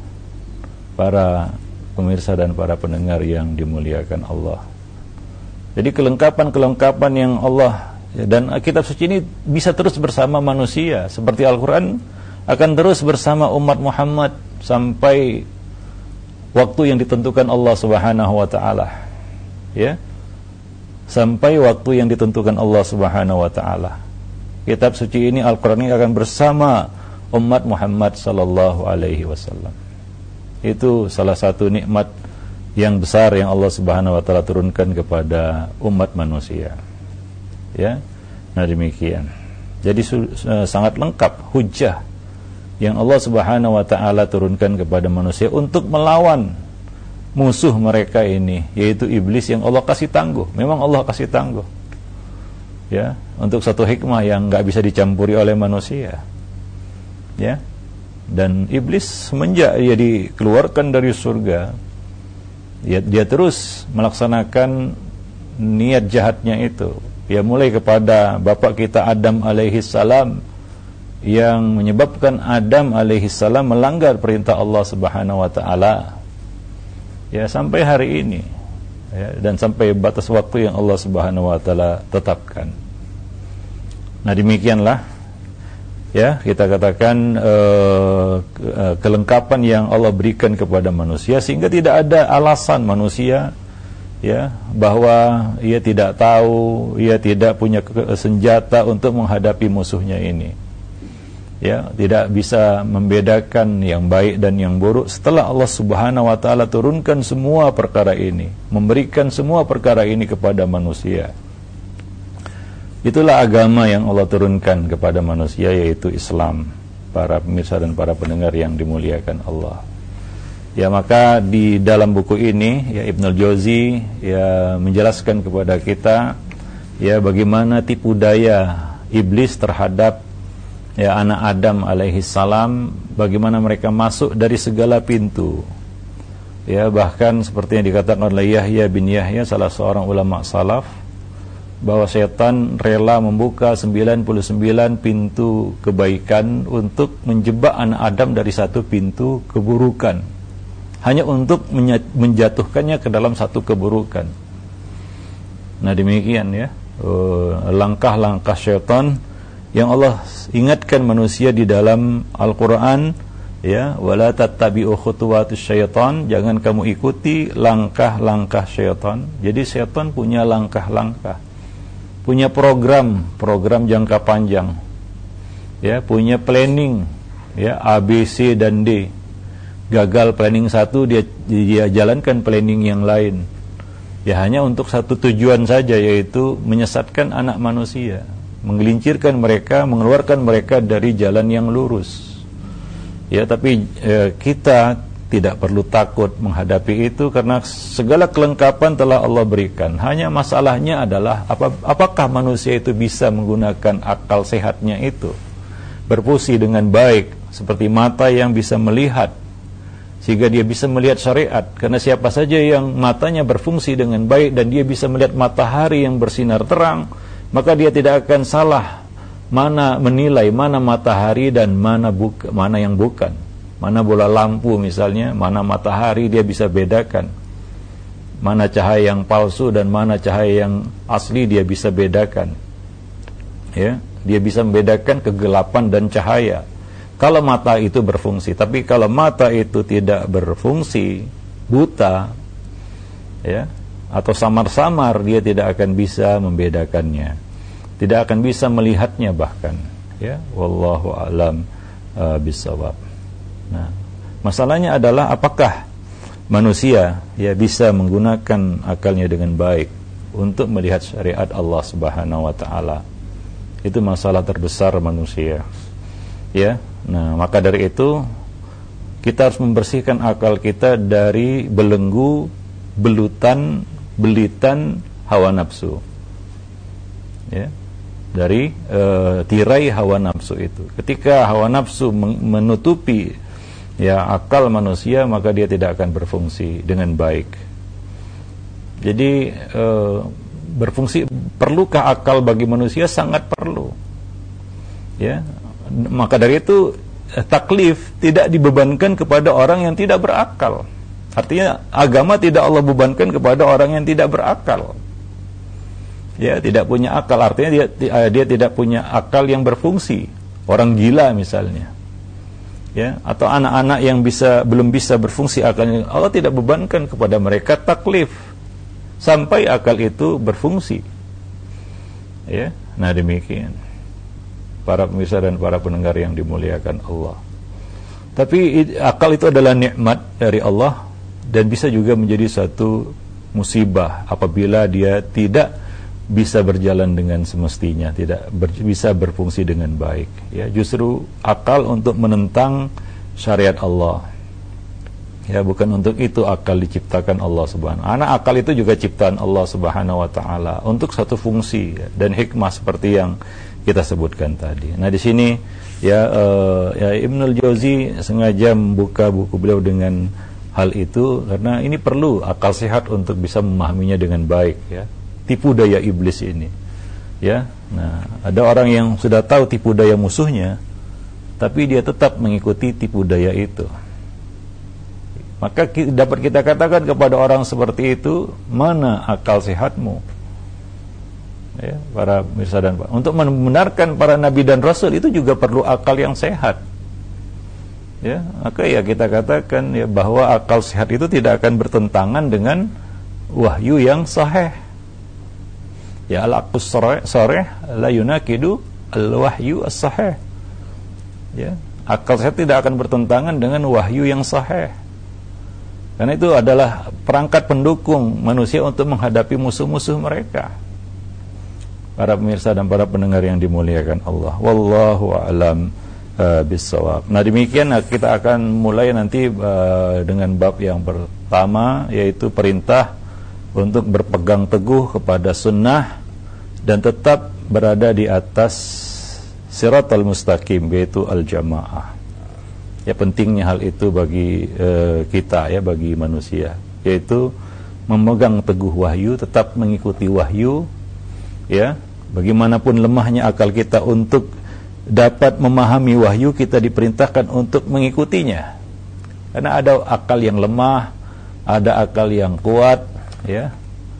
A: Para pemirsa dan para pendengar yang dimuliakan Allah. Jadi kelengkapan-kelengkapan yang Allah, dan kitab suci ini bisa terus bersama manusia, seperti Al-Quran akan terus bersama umat Muhammad sampai waktu yang ditentukan Allah Subhanahu wa taala. Ya. Sampai waktu yang ditentukan Allah Subhanahu wa taala. Kitab suci ini, Al-Qur'an ini akan bersama umat Muhammad sallallahu alaihi wasallam. Itu salah satu nikmat yang besar yang Allah Subhanahu wa taala turunkan kepada umat manusia. Ya. Nah, demikian. Jadi uh, sangat lengkap hujjah yang Allah Subhanahu wa taala turunkan kepada manusia untuk melawan musuh mereka ini, yaitu iblis, yang Allah kasih tangguh. Memang Allah kasih tangguh. Ya, untuk satu hikmah yang enggak bisa dicampuri oleh manusia. Ya. Dan iblis semenjak dia dikeluarkan dari surga, dia, dia terus melaksanakan niat jahatnya itu. Ya, mulai kepada bapak kita Adam alaihi salam, yang menyebabkan Adam alaihi salam melanggar perintah Allah Subhanahu wa taala. Ya, sampai hari ini. Ya, dan sampai batas waktu yang Allah Subhanahu wa taala tetapkan. Nah, demikianlah ya kita katakan uh, kelengkapan yang Allah berikan kepada manusia, sehingga tidak ada alasan manusia ya bahwa ia tidak tahu, ia tidak punya senjata untuk menghadapi musuhnya ini. Ya, tidak bisa membedakan yang baik dan yang buruk setelah Allah Subhanahu wa taala turunkan semua perkara ini, memberikan semua perkara ini kepada manusia. Itulah agama yang Allah turunkan kepada manusia, yaitu Islam. Para pemirsa dan para pendengar yang dimuliakan Allah. Ya, maka di dalam buku ini ya Ibnul Jauzi ya menjelaskan kepada kita ya bagaimana tipu daya iblis terhadap ya anak Adam alaihi salam, bagaimana mereka masuk dari segala pintu. Ya, bahkan seperti yang dikatakan oleh Yahya bin Yahya, salah seorang ulama salaf, bahwa setan rela membuka sembilan puluh sembilan pintu kebaikan untuk menjebak anak Adam dari satu pintu keburukan, hanya untuk menjatuhkannya ke dalam satu keburukan. Nah, demikian ya uh, langkah-langkah setan yang Allah ingatkan manusia di dalam Al-Quran, ya, wala tattabi'u khutuwatus syaitan, jangan kamu ikuti langkah-langkah syaitan. Jadi syaitan punya langkah-langkah, punya program, program jangka panjang, ya, punya planning, ya, A, B, C dan D. Gagal planning satu, dia dia jalankan planning yang lain. Ya, hanya untuk satu tujuan saja, yaitu menyesatkan anak manusia, menggelincirkan mereka, mengeluarkan mereka dari jalan yang lurus. Ya, tapi eh, kita tidak perlu takut menghadapi itu, karena segala kelengkapan telah Allah berikan. Hanya masalahnya adalah apa, apakah manusia itu bisa menggunakan akal sehatnya itu berfungsi dengan baik, seperti mata yang bisa melihat sehingga dia bisa melihat syariat. Karena siapa saja yang matanya berfungsi dengan baik dan dia bisa melihat matahari yang bersinar terang, maka dia tidak akan salah mana menilai mana matahari dan mana buka, mana yang bukan, mana bola lampu misalnya, mana matahari, dia bisa bedakan mana cahaya yang palsu dan mana cahaya yang asli, dia bisa bedakan. Ya, dia bisa membedakan kegelapan dan cahaya kalau mata itu berfungsi. Tapi kalau mata itu tidak berfungsi, buta, ya, atau samar-samar, dia tidak akan bisa membedakannya, tidak akan bisa melihatnya bahkan. Ya, wallahu a'lam uh, bissawab. Nah, masalahnya adalah apakah manusia ya bisa menggunakan akalnya dengan baik untuk melihat syariat Allah Subhanahu wa taala. Itu masalah terbesar manusia. Ya. Nah, maka dari itu kita harus membersihkan akal kita dari belenggu, belutan, belitan hawa nafsu. Ya. Dari e, tirai hawa nafsu itu. Ketika hawa nafsu menutupi ya akal manusia, maka dia tidak akan berfungsi dengan baik. Jadi e, berfungsi, perlukah akal bagi manusia? Sangat perlu. Ya, maka dari itu taklif tidak dibebankan kepada orang yang tidak berakal. Artinya agama tidak Allah bebankan kepada orang yang tidak berakal. Ya, tidak punya akal, artinya dia dia tidak punya akal yang berfungsi. Orang gila misalnya, ya, atau anak-anak yang bisa belum bisa berfungsi akalnya, Allah tidak bebankan kepada mereka taklif sampai akal itu berfungsi. Ya, nah demikian. Para pemirsa dan para pendengar yang dimuliakan Allah. Tapi akal itu adalah nikmat dari Allah dan bisa juga menjadi satu musibah apabila dia tidak bisa berjalan dengan semestinya, tidak ber, bisa berfungsi dengan baik. Ya, justru akal untuk menentang syariat Allah. Ya, bukan untuk itu akal diciptakan Allah Subhanahu. Anak akal itu juga ciptaan Allah Subhanahu wa taala untuk satu fungsi ya, dan hikmah seperti yang kita sebutkan tadi. Nah, di sini ya, uh, ya Ibnul Jauzi sengaja membuka buku beliau dengan hal itu karena ini perlu akal sehat untuk bisa memahaminya dengan baik ya. Tipu daya iblis ini ya. Nah, ada orang yang sudah tahu tipu daya musuhnya tapi dia tetap mengikuti tipu daya itu. Maka ki- dapat kita katakan kepada orang seperti itu, mana akal sehatmu? Ya, para pemirsa dan Pak, untuk membenarkan para nabi dan rasul itu juga perlu akal yang sehat. Ya, maka ya kita katakan ya bahwa akal sehat itu tidak akan bertentangan dengan wahyu yang sahih. Ya, al-aqus sharih la yunakidu al-wahyu as-sahih. Ya, akal sehat tidak akan bertentangan dengan wahyu yang sahih. Karena itu adalah perangkat pendukung manusia untuk menghadapi musuh-musuh mereka. Para pemirsa dan para pendengar yang dimuliakan Allah. Wallahu a'lam uh, bis-shawab. Nah, demikian kita akan mulai nanti uh, dengan bab yang pertama, yaitu perintah untuk berpegang teguh kepada sunnah dan tetap berada di atas siratal mustaqim, yaitu al-jamaah. Ya, pentingnya hal itu bagi uh, kita ya, bagi manusia, yaitu memegang teguh wahyu, tetap mengikuti wahyu. Ya, bagaimanapun lemahnya akal kita untuk dapat memahami wahyu, kita diperintahkan untuk mengikutinya. Karena ada akal yang lemah, ada akal yang kuat, ya.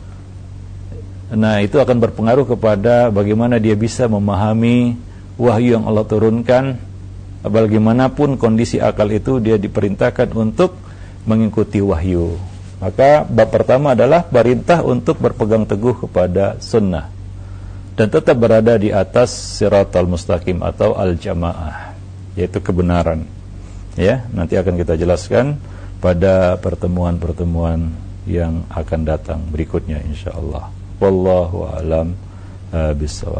A: Nah, itu akan berpengaruh kepada bagaimana dia bisa memahami wahyu yang Allah turunkan. Bagaimanapun kondisi akal itu, dia diperintahkan untuk mengikuti wahyu. Maka bab pertama adalah perintah untuk berpegang teguh kepada sunnah dan tetap berada di atas siratal mustaqim atau al-jamaah, yaitu kebenaran. Ya, nanti akan kita jelaskan pada pertemuan-pertemuan yang akan datang berikutnya insyaallah. Wallahu a'lam uh, bis-shawab.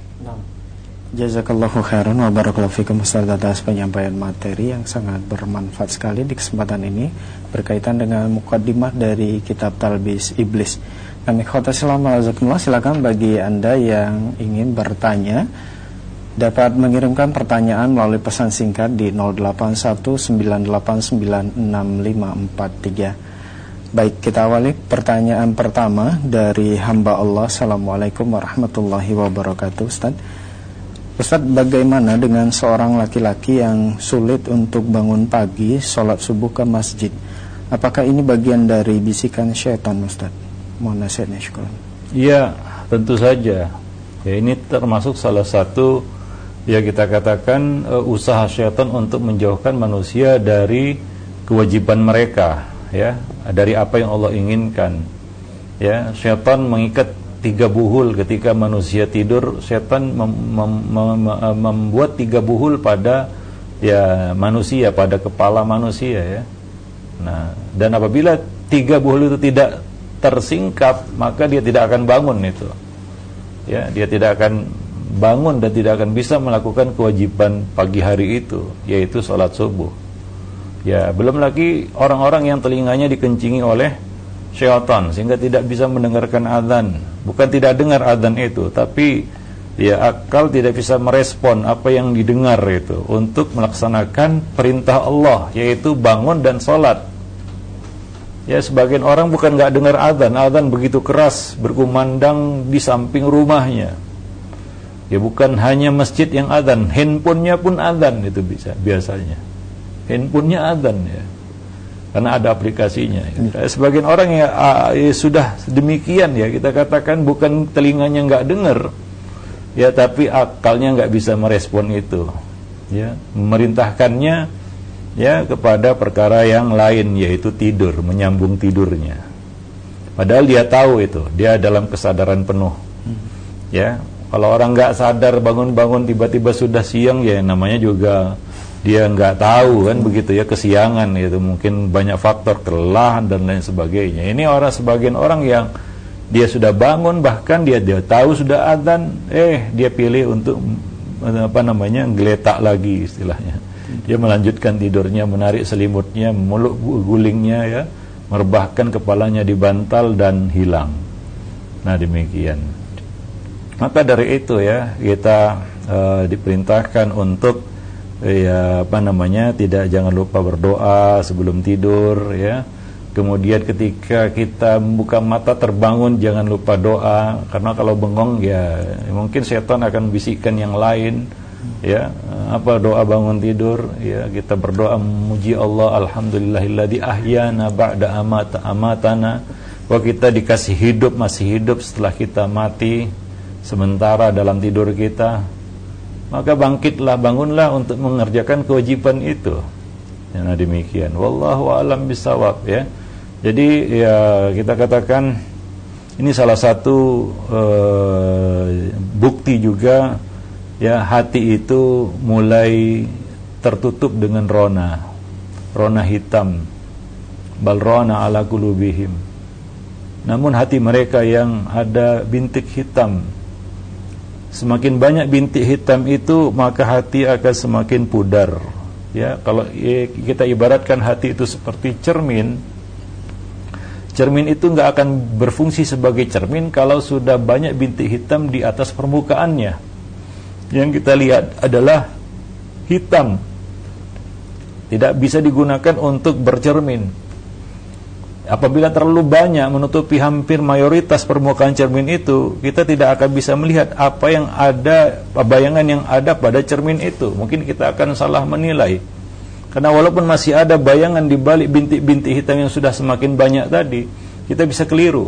B: Jazakallahu khairan wa barakallahu fikum Ustaz atas penyampaian materi yang sangat bermanfaat sekali di kesempatan ini berkaitan dengan mukaddimah dari kitab Talbis Iblis. Kami khotbah selama azakumullah, silakan bagi Anda yang ingin bertanya dapat mengirimkan pertanyaan melalui pesan singkat di nol delapan satu sembilan delapan sembilan enam lima empat tiga. Baik, kita awali pertanyaan pertama dari hamba Allah. Assalamualaikum warahmatullahi wabarakatuh. Ustaz, Ustaz, bagaimana dengan seorang laki-laki yang sulit untuk bangun pagi, sholat subuh ke masjid? Apakah ini bagian dari bisikan syaitan, Ustaz? Mohon nasihatnya, syukur.
A: Iya, tentu saja. Ya, ini termasuk salah satu ya kita katakan uh, usaha syaitan untuk menjauhkan manusia dari kewajiban mereka, ya, dari apa yang Allah inginkan. Ya, syaitan mengikat tiga buhul ketika manusia tidur. Syaitan mem, mem, mem, membuat tiga buhul pada ya manusia, pada kepala manusia, ya. Nah, dan apabila tiga buhul itu tidak tersingkap, maka dia tidak akan bangun itu. Ya, dia tidak akan bangun dan tidak akan bisa melakukan kewajiban pagi hari itu, yaitu sholat subuh. Ya, belum lagi orang-orang yang telinganya dikencingi oleh syaitan sehingga tidak bisa mendengarkan azan. Bukan tidak dengar azan itu, tapi ya akal tidak bisa merespon apa yang didengar itu untuk melaksanakan perintah Allah, yaitu bangun dan sholat. Ya, sebagian orang bukan nggak dengar azan, azan begitu keras berkumandang di samping rumahnya. Ya, bukan hanya masjid yang azan, handphonenya pun azan itu bisa biasanya. Handphonenya azan ya, karena ada aplikasinya. Ya. Sebagian orang ya, ya sudah demikian ya, kita katakan bukan telinganya nggak dengar, ya, tapi akalnya nggak bisa merespon itu. Ya, memerintahkannya ya kepada perkara yang lain, yaitu tidur, menyambung tidurnya. Padahal dia tahu itu, dia dalam kesadaran penuh. Ya, kalau orang nggak sadar bangun-bangun tiba-tiba sudah siang, ya namanya juga dia nggak tahu kan begitu ya, kesiangan itu. Mungkin banyak faktor, kelelahan dan lain sebagainya. Ini orang, sebagian orang yang dia sudah bangun, bahkan dia dia tahu sudah adzan, eh dia pilih untuk apa namanya geletak lagi istilahnya. Dia melanjutkan tidurnya, menarik selimutnya, meluk gulingnya ya, merebahkan kepalanya di bantal dan hilang. Nah, demikian. Maka dari itu ya, kita uh, diperintahkan untuk ya apa namanya, tidak jangan lupa berdoa sebelum tidur ya. Kemudian ketika kita membuka mata terbangun, jangan lupa doa, karena kalau bengong ya mungkin setan akan bisikkan yang lain. Ya, apa doa bangun tidur ya, kita berdoa memuji Allah, alhamdulillahilladzi ahyana ba'da amata amatana, bahwa kita dikasih hidup, masih hidup setelah kita mati sementara dalam tidur kita. Maka bangkitlah, bangunlah untuk mengerjakan kewajiban itu. Ya, nah demikian, wallahu a'lam bishawab ya. Jadi ya kita katakan ini salah satu uh, bukti juga ya, hati itu mulai tertutup dengan rona, rona hitam, bal rona ala qulubihim. Namun hati mereka yang ada bintik hitam, semakin banyak bintik hitam itu, maka hati akan semakin pudar. Ya, kalau kita ibaratkan hati itu seperti cermin, cermin itu nggak akan berfungsi sebagai cermin kalau sudah banyak bintik hitam di atas permukaannya. Yang kita lihat adalah hitam, tidak bisa digunakan untuk bercermin. Apabila terlalu banyak menutupi hampir mayoritas permukaan cermin itu, kita tidak akan bisa melihat apa yang ada, bayangan yang ada pada cermin itu. Mungkin kita akan salah menilai, karena walaupun masih ada bayangan di balik bintik-bintik hitam yang sudah semakin banyak tadi, kita bisa keliru.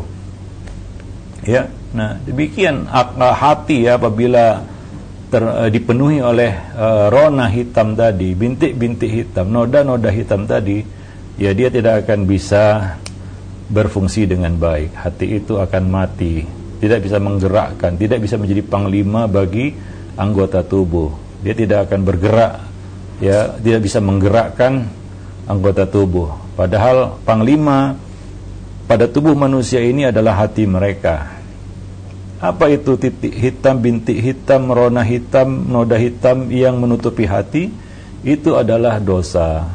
A: Ya, nah demikian hati ya, apabila Ter, uh, dipenuhi oleh uh, rona hitam tadi, bintik-bintik hitam, noda-noda hitam tadi, ya dia tidak akan bisa berfungsi dengan baik. Hati itu akan mati, tidak bisa menggerakkan, tidak bisa menjadi panglima bagi anggota tubuh. Dia tidak akan bergerak, ya, tidak bisa menggerakkan anggota tubuh. Padahal panglima pada tubuh manusia ini adalah hati mereka. Apa itu titik hitam, bintik hitam, rona hitam, noda hitam yang menutupi hati? Itu adalah dosa,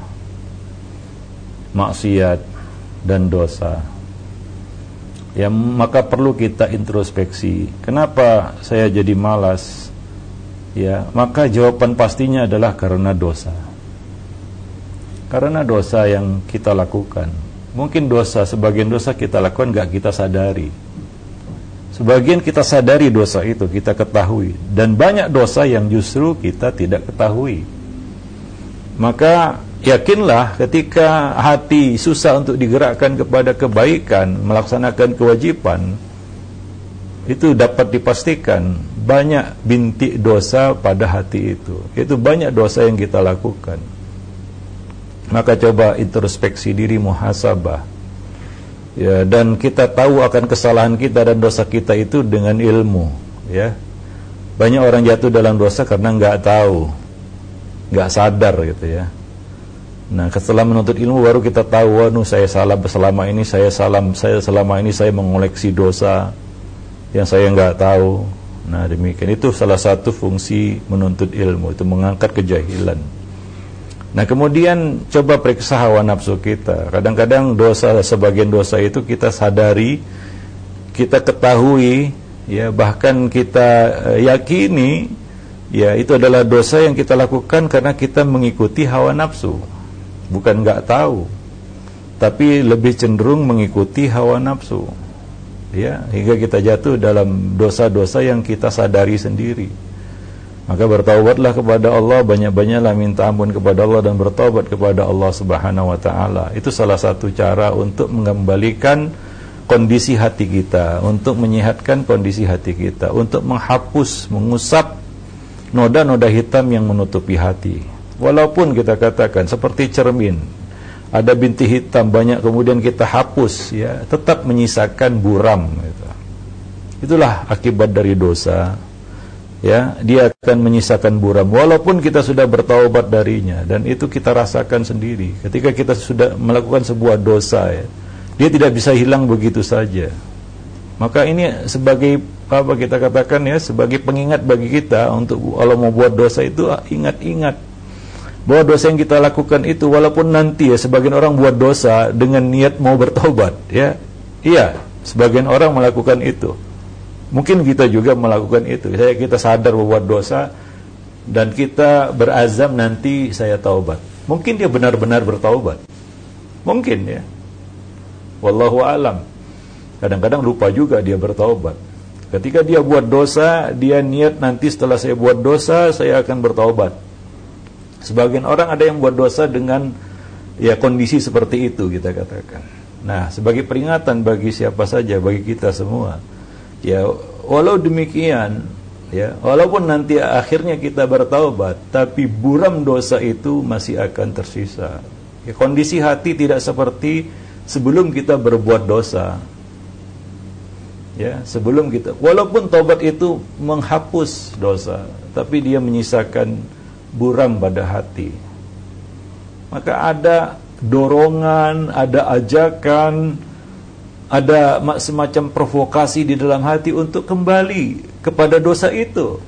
A: maksiat dan dosa. Ya, maka perlu kita introspeksi. Kenapa saya jadi malas? Ya, maka jawaban pastinya adalah karena dosa. Karena dosa yang kita lakukan. Mungkin dosa, sebagian dosa kita lakukan gak kita sadari. Sebagian kita sadari dosa itu, kita ketahui, dan banyak dosa yang justru kita tidak ketahui. Maka yakinlah ketika hati susah untuk digerakkan kepada kebaikan, melaksanakan kewajiban, itu dapat dipastikan banyak bintik dosa pada hati itu. Itu banyak dosa yang kita lakukan. Maka coba introspeksi diri, muhasabah. Ya, dan kita tahu akan kesalahan kita dan dosa kita itu dengan ilmu. Ya, banyak orang jatuh dalam dosa karena nggak tahu, nggak sadar gitu ya. Nah, setelah menuntut ilmu baru kita tahu, wah, saya salah selama ini, saya salam, saya selama ini saya mengoleksi dosa yang saya nggak tahu. Nah, demikian itu salah satu fungsi menuntut ilmu, itu mengangkat kejahilan. Nah, kemudian coba periksa hawa nafsu kita. Kadang-kadang dosa, sebagian dosa itu kita sadari, kita ketahui, ya, bahkan kita uh, yakini, ya, itu adalah dosa yang kita lakukan karena kita mengikuti hawa nafsu. Bukan nggak tahu, tapi lebih cenderung mengikuti hawa nafsu, ya, hingga kita jatuh dalam dosa-dosa yang kita sadari sendiri. Maka bertaubatlah kepada Allah, banyak-banyaklah minta ampun kepada Allah dan bertaubat kepada Allah Subhanahu wa taala. Itu salah satu cara untuk mengembalikan kondisi hati kita, untuk menyehatkan kondisi hati kita, untuk menghapus, mengusap noda-noda hitam yang menutupi hati. Walaupun kita katakan seperti cermin, ada bintik hitam banyak, kemudian kita hapus, ya, tetap menyisakan buram, gitu. Itulah akibat dari dosa, ya, dia akan menyisakan buram walaupun kita sudah bertaubat darinya, dan itu kita rasakan sendiri. Ketika kita sudah melakukan sebuah dosa, ya, dia tidak bisa hilang begitu saja. Maka ini sebagai apa kita katakan, ya, sebagai pengingat bagi kita untuk kalau mau buat dosa itu ingat-ingat bahwa dosa yang kita lakukan itu, walaupun nanti, ya, sebagian orang buat dosa dengan niat mau bertobat, ya, iya, sebagian orang melakukan itu. Mungkin kita juga melakukan itu. Saya kita sadar membuat dosa dan kita berazam nanti saya taubat. Mungkin dia benar-benar bertaubat. Mungkin, ya. Wallahu alam. Kadang-kadang lupa juga dia bertaubat. Ketika dia buat dosa, dia niat nanti setelah saya buat dosa saya akan bertaubat. Sebagian orang ada yang buat dosa dengan, ya, kondisi seperti itu, kita katakan. Nah, sebagai peringatan bagi siapa saja, bagi kita semua, ya, walau demikian, ya, walaupun nanti akhirnya kita bertaubat, tapi buram dosa itu masih akan tersisa. Ya, kondisi hati tidak seperti sebelum kita berbuat dosa. Ya, sebelum kita, walaupun taubat itu menghapus dosa, tapi dia menyisakan buram pada hati. Maka ada dorongan, ada ajakan, ada semacam provokasi di dalam hati untuk kembali kepada dosa itu,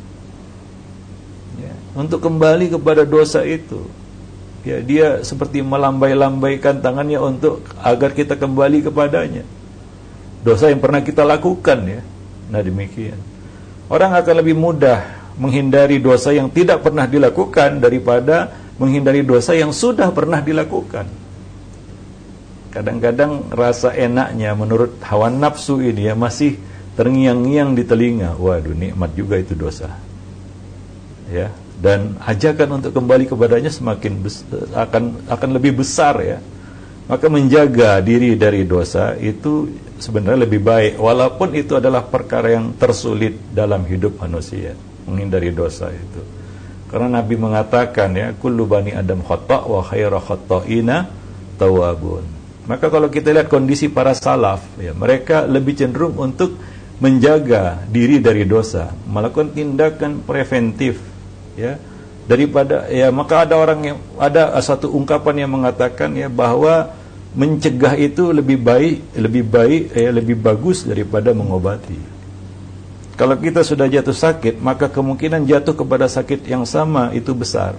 A: ya, untuk kembali kepada dosa itu. Ya, dia seperti melambai-lambaikan tangannya untuk agar kita kembali kepadanya. Dosa yang pernah kita lakukan, ya. Nah, demikian. Orang akan lebih mudah menghindari dosa yang tidak pernah dilakukan daripada menghindari dosa yang sudah pernah dilakukan. Kadang-kadang rasa enaknya menurut hawa nafsu ini, ya, masih terngiang-ngiang di telinga. Waduh, nikmat juga itu dosa, ya. Dan ajakan untuk kembali kepadanya semakin bes- akan akan lebih besar, ya. Maka menjaga diri dari dosa itu sebenarnya lebih baik, walaupun itu adalah perkara yang tersulit dalam hidup manusia, menghindari dosa itu. Karena Nabi mengatakan, ya, kullu bani adam khata' wa khairu khata'ina tawabun. Maka kalau kita lihat kondisi para salaf, ya, mereka lebih cenderung untuk menjaga diri dari dosa, melakukan tindakan preventif, ya, daripada, ya, maka ada orang yang ada satu ungkapan yang mengatakan, ya, bahwa mencegah itu lebih baik, lebih baik, ya, lebih bagus daripada mengobati. Kalau kita sudah jatuh sakit, maka kemungkinan jatuh kepada sakit yang sama itu besar.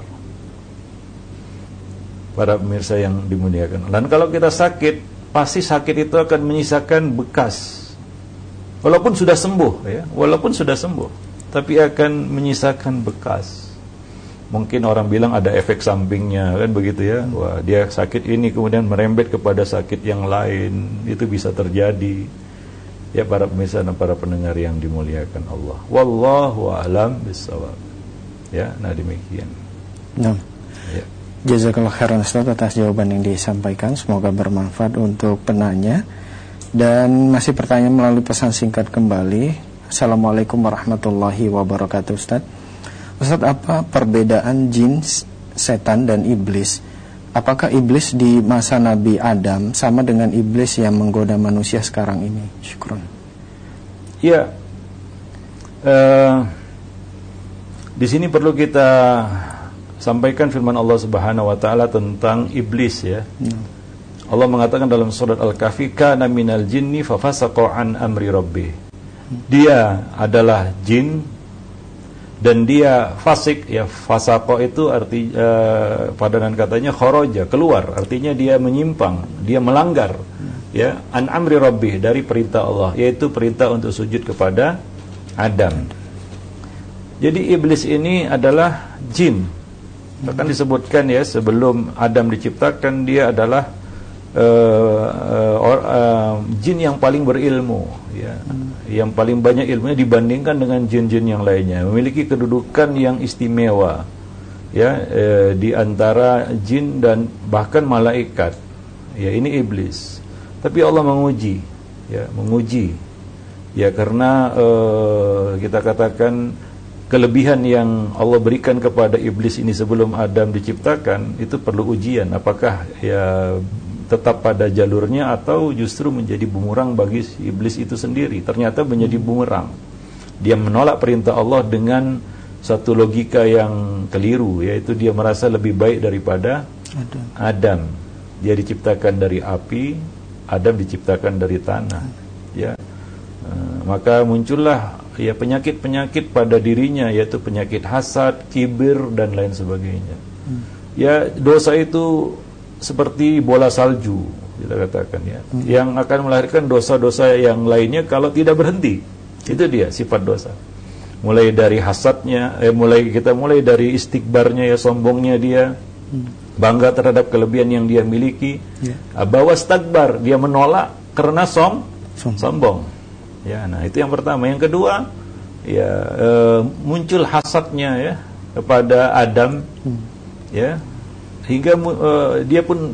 A: Para pemirsa yang dimuliakan. Dan kalau kita sakit, pasti sakit itu akan menyisakan bekas. Walaupun sudah sembuh, ya, walaupun sudah sembuh, tapi akan menyisakan bekas. Mungkin orang bilang ada efek sampingnya, kan begitu, ya. Wah, dia sakit ini kemudian merembet kepada sakit yang lain, itu bisa terjadi. Ya, para pemirsa dan para pendengar yang dimuliakan Allah. Wallahu a'lam bishawab. Ya, nah demikian.
B: Nah.
A: Ya.
B: Jazakallah khairan Ustaz atas jawaban yang disampaikan, semoga bermanfaat untuk penanya. Dan masih pertanyaan melalui pesan singkat kembali. Assalamualaikum warahmatullahi wabarakatuh, Ustaz. Ustaz, apa perbedaan jin, setan dan iblis? Apakah iblis di masa Nabi Adam sama dengan iblis yang menggoda manusia sekarang ini? Syukron.
A: Ya, uh, di sini perlu kita sampaikan firman Allah Subhanahu wa taala tentang iblis ya. Hmm. Allah mengatakan dalam surat Al-Kahfi, kana minal jinni fafasaqa an amri rabbih. Dia adalah jin dan dia fasik ya. Fasaqa itu arti uh, padanan katanya kharaja, keluar, artinya dia menyimpang, dia melanggar hmm. ya, an amri rabbih, dari perintah Allah, yaitu perintah untuk sujud kepada Adam. Jadi iblis ini adalah jin. Bahkan disebutkan ya, sebelum Adam diciptakan dia adalah uh, uh, or, uh, jin yang paling berilmu ya, hmm. yang paling banyak ilmunya dibandingkan dengan jin-jin yang lainnya, memiliki kedudukan yang istimewa ya, uh, di antara jin dan bahkan malaikat ya. Ini iblis, tapi Allah menguji ya, menguji ya, karena uh, kita katakan kelebihan yang Allah berikan kepada iblis ini sebelum Adam diciptakan itu perlu ujian, apakah ya tetap pada jalurnya atau justru menjadi bumerang bagi iblis itu sendiri. Ternyata menjadi bumerang. Dia menolak perintah Allah dengan satu logika yang keliru, yaitu dia merasa lebih baik daripada Adam. Adam. Dia diciptakan dari api, Adam diciptakan dari tanah ya. Uh, maka muncullah ya penyakit-penyakit pada dirinya, yaitu penyakit hasad, kibir dan lain sebagainya. Hmm. Ya, dosa itu seperti bola salju kita katakan ya, hmm. yang akan melahirkan dosa-dosa yang lainnya kalau tidak berhenti. Itu dia sifat dosa. Mulai dari hasadnya, eh, mulai kita mulai dari istikbarnya ya, sombongnya dia, hmm. bangga terhadap kelebihan yang dia miliki. Yeah. Bawa stakbar, dia menolak karena som, sombong. sombong. Ya, nah itu yang pertama. Yang kedua, ya e, muncul hasadnya ya kepada Adam, hmm. ya, hingga e, dia pun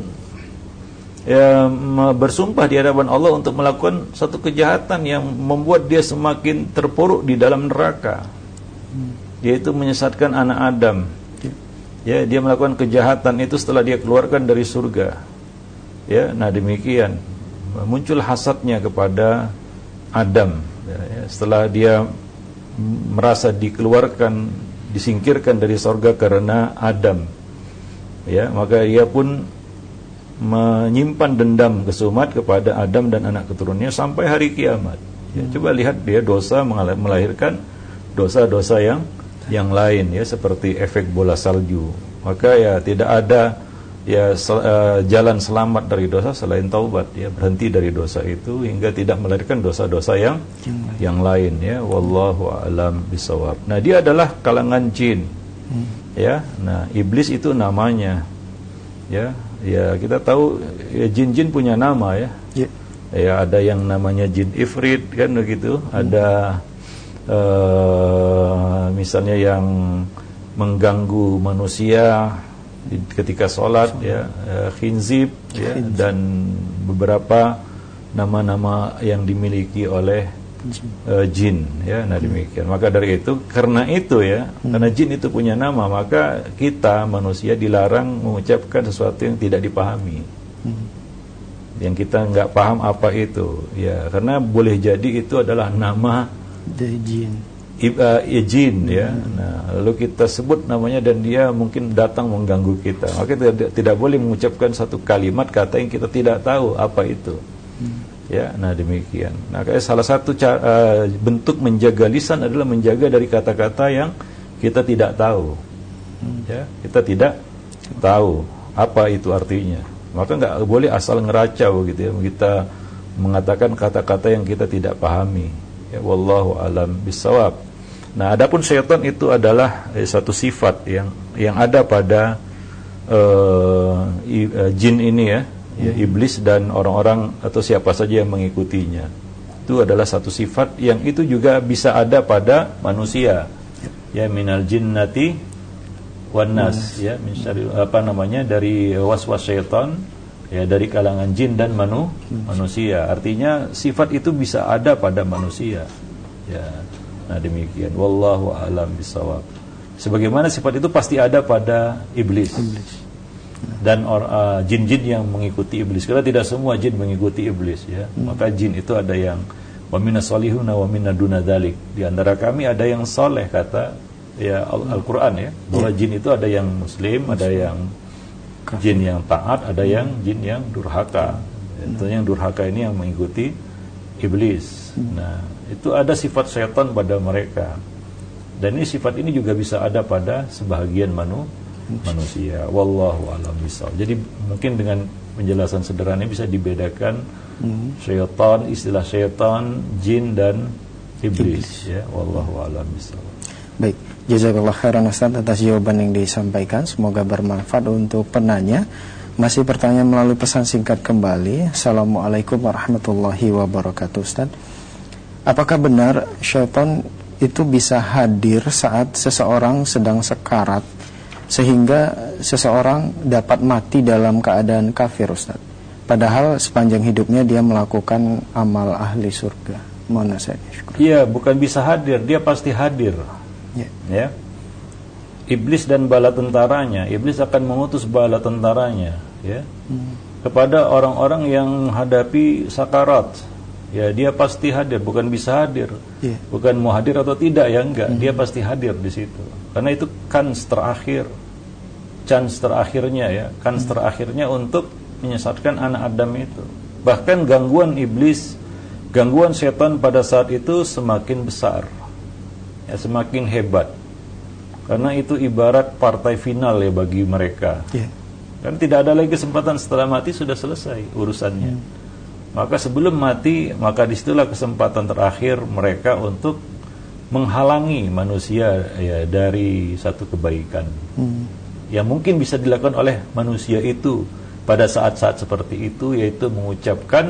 A: ya, bersumpah di hadapan Allah untuk melakukan satu kejahatan yang membuat dia semakin terpuruk di dalam neraka, hmm. yaitu menyesatkan anak Adam. Ya, dia melakukan kejahatan itu setelah dia keluarkan dari surga. Ya, nah demikian muncul hasadnya kepada Adam ya, ya, setelah dia merasa dikeluarkan, disingkirkan dari surga karena Adam ya, maka ia pun menyimpan dendam kesumat kepada Adam dan anak keturunannya sampai hari kiamat ya. Hmm. Coba lihat dia dosa melahirkan dosa-dosa yang yang lain ya, seperti efek bola salju. Maka ya tidak ada ya sel, uh, jalan selamat dari dosa selain taubat ya, berhenti dari dosa itu hingga tidak melahirkan dosa-dosa yang yang, yang lain ya. Wallahu a'lam bishawab. Nah, dia adalah kalangan jin. Hmm. Ya. Nah, iblis itu namanya. Ya, ya kita tahu ya, jin-jin punya nama ya. Yeah. Ya, ada yang namanya jin ifrit kan begitu, hmm. ada uh, misalnya yang mengganggu manusia ketika sholat ya, uh, khinzib ya, dan beberapa nama-nama yang dimiliki oleh uh, jin ya. Nah demikian. Maka dari itu, karena itu ya, hmm. karena jin itu punya nama, maka kita manusia dilarang mengucapkan sesuatu yang tidak dipahami, hmm. yang kita nggak paham apa itu ya, karena boleh jadi itu adalah nama dari jin. Uh, ya, jin ya. Nah, lalu kita sebut namanya dan dia mungkin datang mengganggu kita. Maka tidak, tidak boleh mengucapkan satu kalimat kata yang kita tidak tahu apa itu. Hmm. Ya, nah demikian. Nah, kayak salah satu cara, uh, bentuk menjaga lisan adalah menjaga dari kata-kata yang kita tidak tahu. Hmm. Ya, kita tidak tahu apa itu artinya. Maka nggak boleh asal ngeracau gitu ya. Kita mengatakan kata-kata yang kita tidak pahami. Ya, wallahu alam bisawab. Nah, adapun syaitan itu adalah eh, satu sifat yang yang ada pada uh, i, uh, jin ini ya, hmm. ya, iblis dan orang-orang atau siapa saja yang mengikutinya. Itu adalah satu sifat yang itu juga bisa ada pada manusia. Ya, minal jinnati wan nas, ya, misalnya apa namanya, dari waswas syaitan ya, dari kalangan jin dan manu, hmm. manusia. Artinya sifat itu bisa ada pada manusia. Ya. Nah demikian, wallahu a'lam bishawab. Sebagaimana sifat itu pasti ada pada iblis, iblis. dan or, uh, jin-jin yang mengikuti iblis. Karena tidak semua jin mengikuti iblis ya. Hmm. Maka jin itu ada yang wa minas solihuna wa minna duna dzalik. Di antara kami ada yang soleh, kata ya Al-Qur'an ya, bahwa jin itu ada yang muslim, ada yang jin yang taat, ada yang jin yang durhaka. Tentunya yang durhaka ini yang mengikuti iblis. Nah, itu ada sifat syaitan pada mereka. Dan ini sifat ini juga bisa ada pada sebahagian manu, manusia. Wallahu a'lam bishawab. Jadi mungkin dengan penjelasan sederhana ini bisa dibedakan syaitan, istilah syaitan, jin dan iblis, iblis. Ya, wallahu a'lam bishawab.
B: Baik, jazakallah khairan Ustaz atas jawaban yang disampaikan. Semoga bermanfaat untuk penanya. Masih pertanyaan melalui pesan singkat kembali. Assalamualaikum warahmatullahi wabarakatuh. Ustaz, apakah benar syaitan itu bisa hadir saat seseorang sedang sekarat sehingga seseorang dapat mati dalam keadaan kafir, Ustaz? Padahal sepanjang hidupnya dia melakukan amal ahli surga. Mohon nasihat.
A: Iya, bukan bisa hadir, dia pasti hadir. Ya. Ya. Iblis dan bala tentaranya, iblis akan mengutus bala tentaranya, ya, hmm. kepada orang-orang yang menghadapi sakarat. Ya, dia pasti hadir, bukan bisa hadir, yeah. bukan mau hadir atau tidak, ya enggak, hmm. dia pasti hadir di situ. Karena itu kans terakhir, chance terakhirnya, ya, kans hmm. terakhirnya untuk menyesatkan anak Adam itu. Bahkan gangguan iblis, gangguan setan pada saat itu semakin besar, ya, semakin hebat. Karena itu ibarat partai final ya bagi mereka. Yeah. Kan tidak ada lagi kesempatan, setelah mati sudah selesai urusannya. Hmm. Maka sebelum mati, maka disitulah kesempatan terakhir mereka untuk menghalangi manusia ya dari satu kebaikan. Hmm. Yang mungkin bisa dilakukan oleh manusia itu pada saat-saat seperti itu, yaitu mengucapkan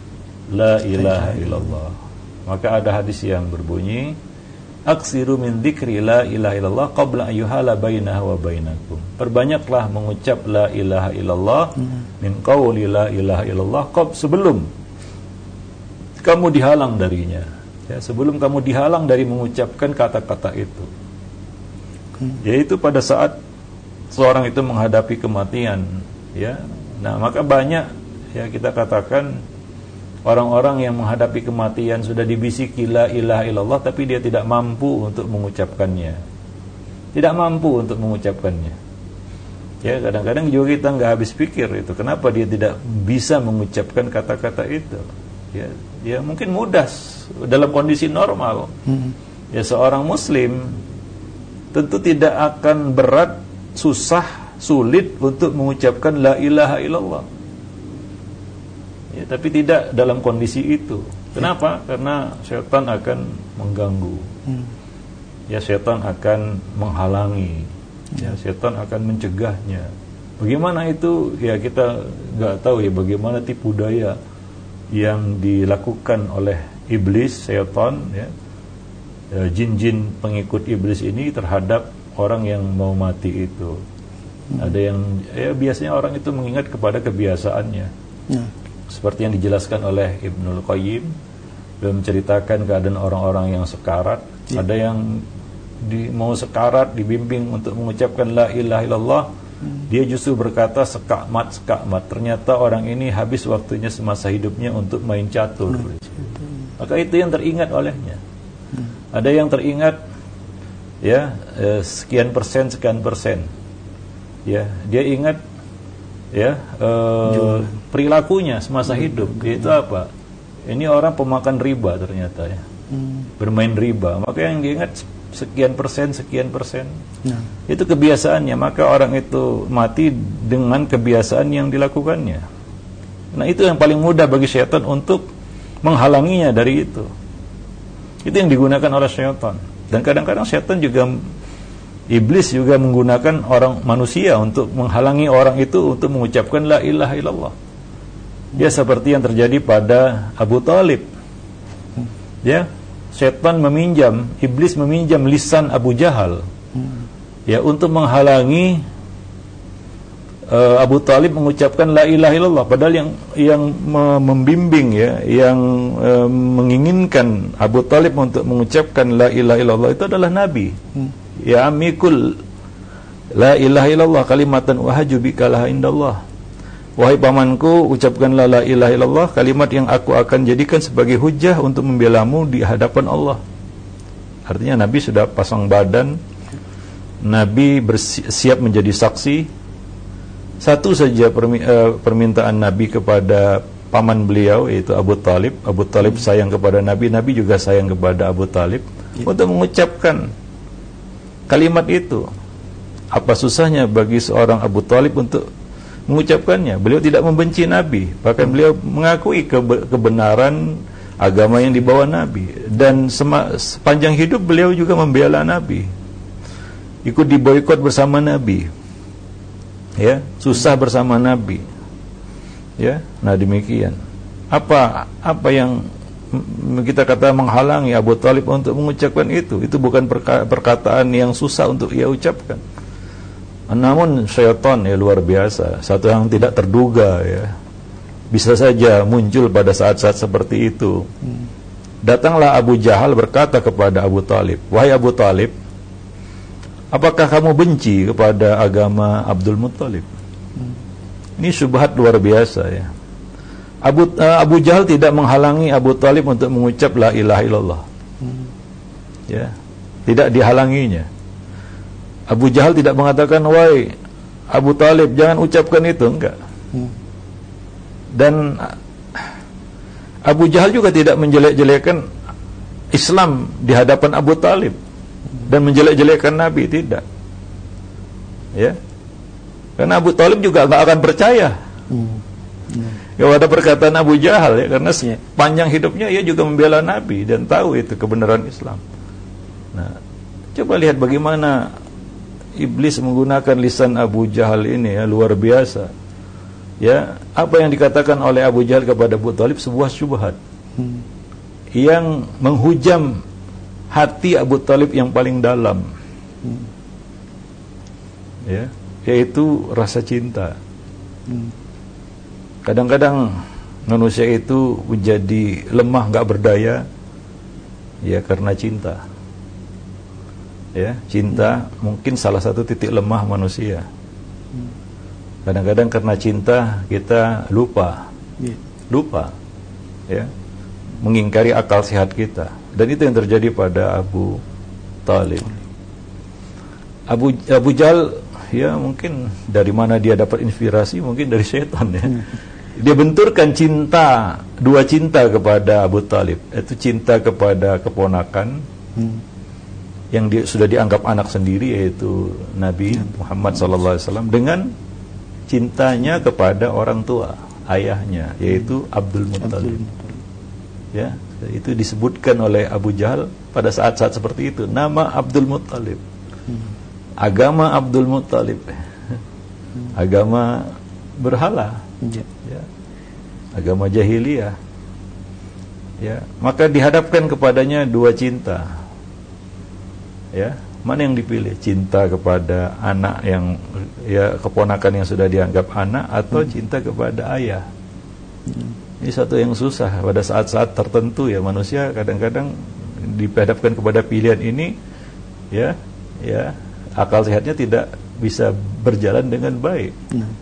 A: la ilaha illallah. Maka ada hadis yang berbunyi, aksiru min dzikri la ilaha illallah qabla ayyuhala bainahu wa bainakum. Perbanyaklah mengucap la ilaha illallah hmm. min qawli la ilaha illallah qab, sebelum kamu dihalang darinya, ya, sebelum kamu dihalang dari mengucapkan kata-kata itu. Hmm. Yaitu pada saat seorang itu menghadapi kematian, ya. Nah, maka banyak ya kita katakan orang-orang yang menghadapi kematian sudah dibisiki la ilaha illallah tapi dia tidak mampu untuk mengucapkannya. Tidak mampu untuk mengucapkannya. Ya, kadang-kadang juga kita nggak habis pikir itu. Kenapa dia tidak bisa mengucapkan kata-kata itu? Ya, ya mungkin mudah dalam kondisi normal. Hmm. Ya, seorang muslim tentu tidak akan berat, susah, sulit untuk mengucapkan la ilaha illallah. Ya, tapi tidak dalam kondisi itu. Kenapa? Karena syaitan akan mengganggu. Hmm. Ya, syaitan akan menghalangi. Ya, syaitan akan mencegahnya. Bagaimana itu? Ya, kita nggak tahu ya bagaimana tipu daya yang dilakukan oleh iblis, syaitan, ya, ya, jin-jin pengikut iblis ini terhadap orang yang mau mati itu. Hmm. Ada yang ya biasanya orang itu mengingat kepada kebiasaannya. Hmm. Seperti yang dijelaskan oleh Ibnul Qayyim, beliau menceritakan keadaan orang-orang yang sekarat. Ya. Ada yang di, mau sekarat dibimbing untuk mengucapkan la ilaha illallah, hmm. dia justru berkata sekakmat sekakmat. Ternyata orang ini habis waktunya semasa hidupnya untuk main catur. Hmm. Maka itu yang teringat olehnya. Hmm. Ada yang teringat ya eh, sekian persen sekian persen. Ya, dia ingat ya eh, perilakunya semasa hidup, yaitu apa? Ini orang pemakan riba ternyata ya, hmm. bermain riba. Maka yang diingat sekian persen sekian persen, nah. itu kebiasaannya. Maka orang itu mati dengan kebiasaan yang dilakukannya. Nah, itu yang paling mudah bagi syaitan untuk menghalanginya dari itu. Itu yang digunakan oleh syaitan. Dan kadang-kadang syaitan juga, iblis juga menggunakan orang manusia untuk menghalangi orang itu untuk mengucapkan la ilaha illallah. Ya, seperti yang terjadi pada Abu Thalib. Ya, syaitan meminjam, iblis meminjam lisan Abu Jahal, ya, untuk menghalangi uh, Abu Thalib mengucapkan la ilaha illallah. Padahal yang yang membimbing ya, yang uh, menginginkan Abu Thalib untuk mengucapkan la ilaha illallah itu adalah Nabi. Ya amikul la ilaha illallah kalimatan wahaju bikalah indallah. Wahai pamanku, ucapkanlah la ilaha illallah, kalimat yang aku akan jadikan sebagai hujah untuk membelamu di hadapan Allah. Artinya Nabi sudah pasang badan, Nabi bersiap menjadi saksi. Satu saja permintaan Nabi kepada paman beliau, yaitu Abu Talib. Abu Talib sayang kepada Nabi, Nabi juga sayang kepada Abu Talib, ya, untuk mengucapkan kalimat itu. Apa susahnya bagi seorang Abu Talib untuk mengucapkannya? Beliau tidak membenci Nabi, bahkan beliau mengakui kebenaran agama yang dibawa Nabi. Dan sepanjang hidup beliau juga membela Nabi, ikut diboikot bersama Nabi, ya, susah bersama Nabi, ya. Nah demikian. Apa apa yang kita kata menghalangi Abu Talib untuk mengucapkan itu? Itu bukan perka- perkataan yang susah untuk ia ucapkan. Namun syaitan ya luar biasa, satu yang tidak terduga ya, bisa saja muncul pada saat-saat seperti itu. Datanglah Abu Jahal berkata kepada Abu Talib, "Wahai Abu Talib, apakah kamu benci kepada agama Abdul Muttalib?" Ini syubhat luar biasa ya. Abu, uh, Abu Jahal tidak menghalangi Abu Talib untuk mengucap la ilaha illallah, ya, tidak dihalanginya. Abu Jahal tidak mengatakan, "Wahai Abu Talib, jangan ucapkan itu," enggak. Dan Abu Jahal juga tidak menjelek-jelekan Islam di hadapan Abu Talib dan menjelek-jelekan Nabi, tidak. Ya. Karena Abu Talib juga enggak akan percaya. Hmm. Hmm. Ya, ada perkataan Abu Jahal ya, karena sepanjang hidupnya ia juga membela Nabi dan tahu itu kebenaran Islam. Nah, coba lihat bagaimana iblis menggunakan lisan Abu Jahal ini ya, luar biasa. Ya, apa yang dikatakan oleh Abu Jahal kepada Abu Talib sebuah syubhat hmm. yang menghujam hati Abu Talib yang paling dalam, hmm. ya, yaitu rasa cinta. Hmm. Kadang-kadang manusia itu menjadi lemah, nggak berdaya, ya karena cinta. Ya, cinta hmm. mungkin salah satu titik lemah manusia. Kadang-kadang karena cinta kita lupa, yeah. lupa, ya, mengingkari akal sehat kita. Dan itu yang terjadi pada Abu Talib. Abu Abu Jahal, ya mungkin dari mana dia dapat inspirasi? Mungkin dari setan ya. Hmm. Dia benturkan cinta, dua cinta kepada Abu Talib. Itu cinta kepada keponakan, hmm. yang dia, sudah dianggap anak sendiri, yaitu Nabi Muhammad sallallahu alaihi wasallam, dengan cintanya kepada orang tua, ayahnya, yaitu Abdul Muttalib. Ya, itu disebutkan oleh Abu Jahal pada saat-saat seperti itu, nama Abdul Muttalib. Agama Abdul Muttalib, agama berhala, ya, agama jahiliyah. Ya, maka dihadapkan kepadanya dua cinta. Ya, mana yang dipilih? Cinta kepada anak yang, ya, keponakan yang sudah dianggap anak, atau hmm. cinta kepada ayah? Hmm. Ini satu yang susah pada saat-saat tertentu ya, manusia kadang-kadang dihadapkan kepada pilihan ini, ya, ya, akal sehatnya tidak bisa berjalan dengan baik. Hmm.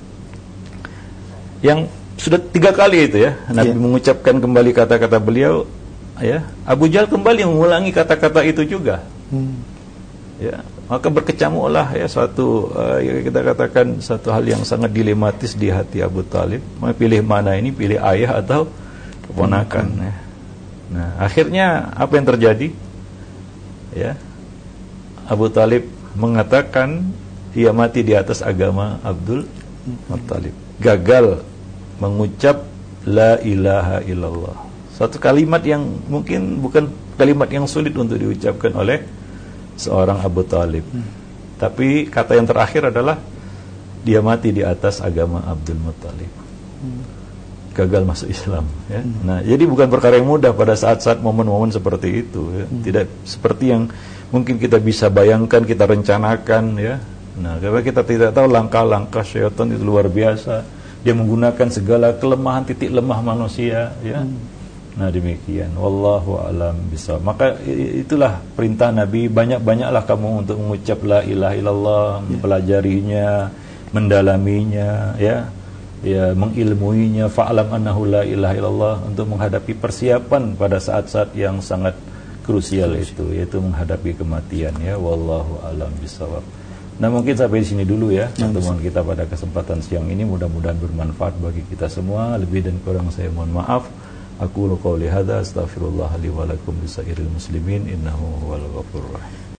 A: Yang sudah tiga kali itu ya, Nabi yeah. mengucapkan kembali kata-kata beliau, ya, Abu Jahal kembali mengulangi kata-kata itu juga. Hmm. Ya, maka berkecamuklah ya suatu uh, ya kita katakan satu hal yang sangat dilematis di hati Abu Talib. Mau pilih mana ini? Pilih ayah atau keponakan? Hmm. Ya. Nah, akhirnya apa yang terjadi? Ya, Abu Talib mengatakan ia mati di atas agama Abdul Muttalib. Gagal mengucap la ilaha illallah. Satu kalimat yang mungkin bukan kalimat yang sulit untuk diucapkan oleh seorang Abu Talib. Hmm. Tapi kata yang terakhir adalah dia mati di atas agama Abdul Muttalib. Hmm. Gagal masuk Islam. Ya. Hmm. Nah, jadi bukan perkara yang mudah pada saat-saat momen-momen seperti itu. Ya. Hmm. Tidak seperti yang mungkin kita bisa bayangkan, kita rencanakan. Ya. Nah, karena kita tidak tahu langkah-langkah syaitan itu luar biasa. Dia menggunakan segala kelemahan, titik lemah manusia. Ya. Hmm. Nah demikian, wallahu a'lam bishawab. Maka itulah perintah Nabi, banyak-banyaklah kamu untuk mengucap la ilaha illallah, ya. Mempelajarinya, mendalaminya, ya, ya, mengilmuinya. Fa'lam annahu la ilaha illallah, untuk menghadapi persiapan pada saat-saat yang sangat krusial itu, yaitu menghadapi kematian ya. Wallahu a'lam bishawab. Nah, mungkin sampai di sini dulu ya pertemuan kita pada kesempatan siang ini, mudah-mudahan bermanfaat bagi kita semua. Lebih dan kurang saya mohon maaf. Aku qouli hadza astaghfirullah li wa lakum lisairil muslimin innahu huwal ghafurur rahim.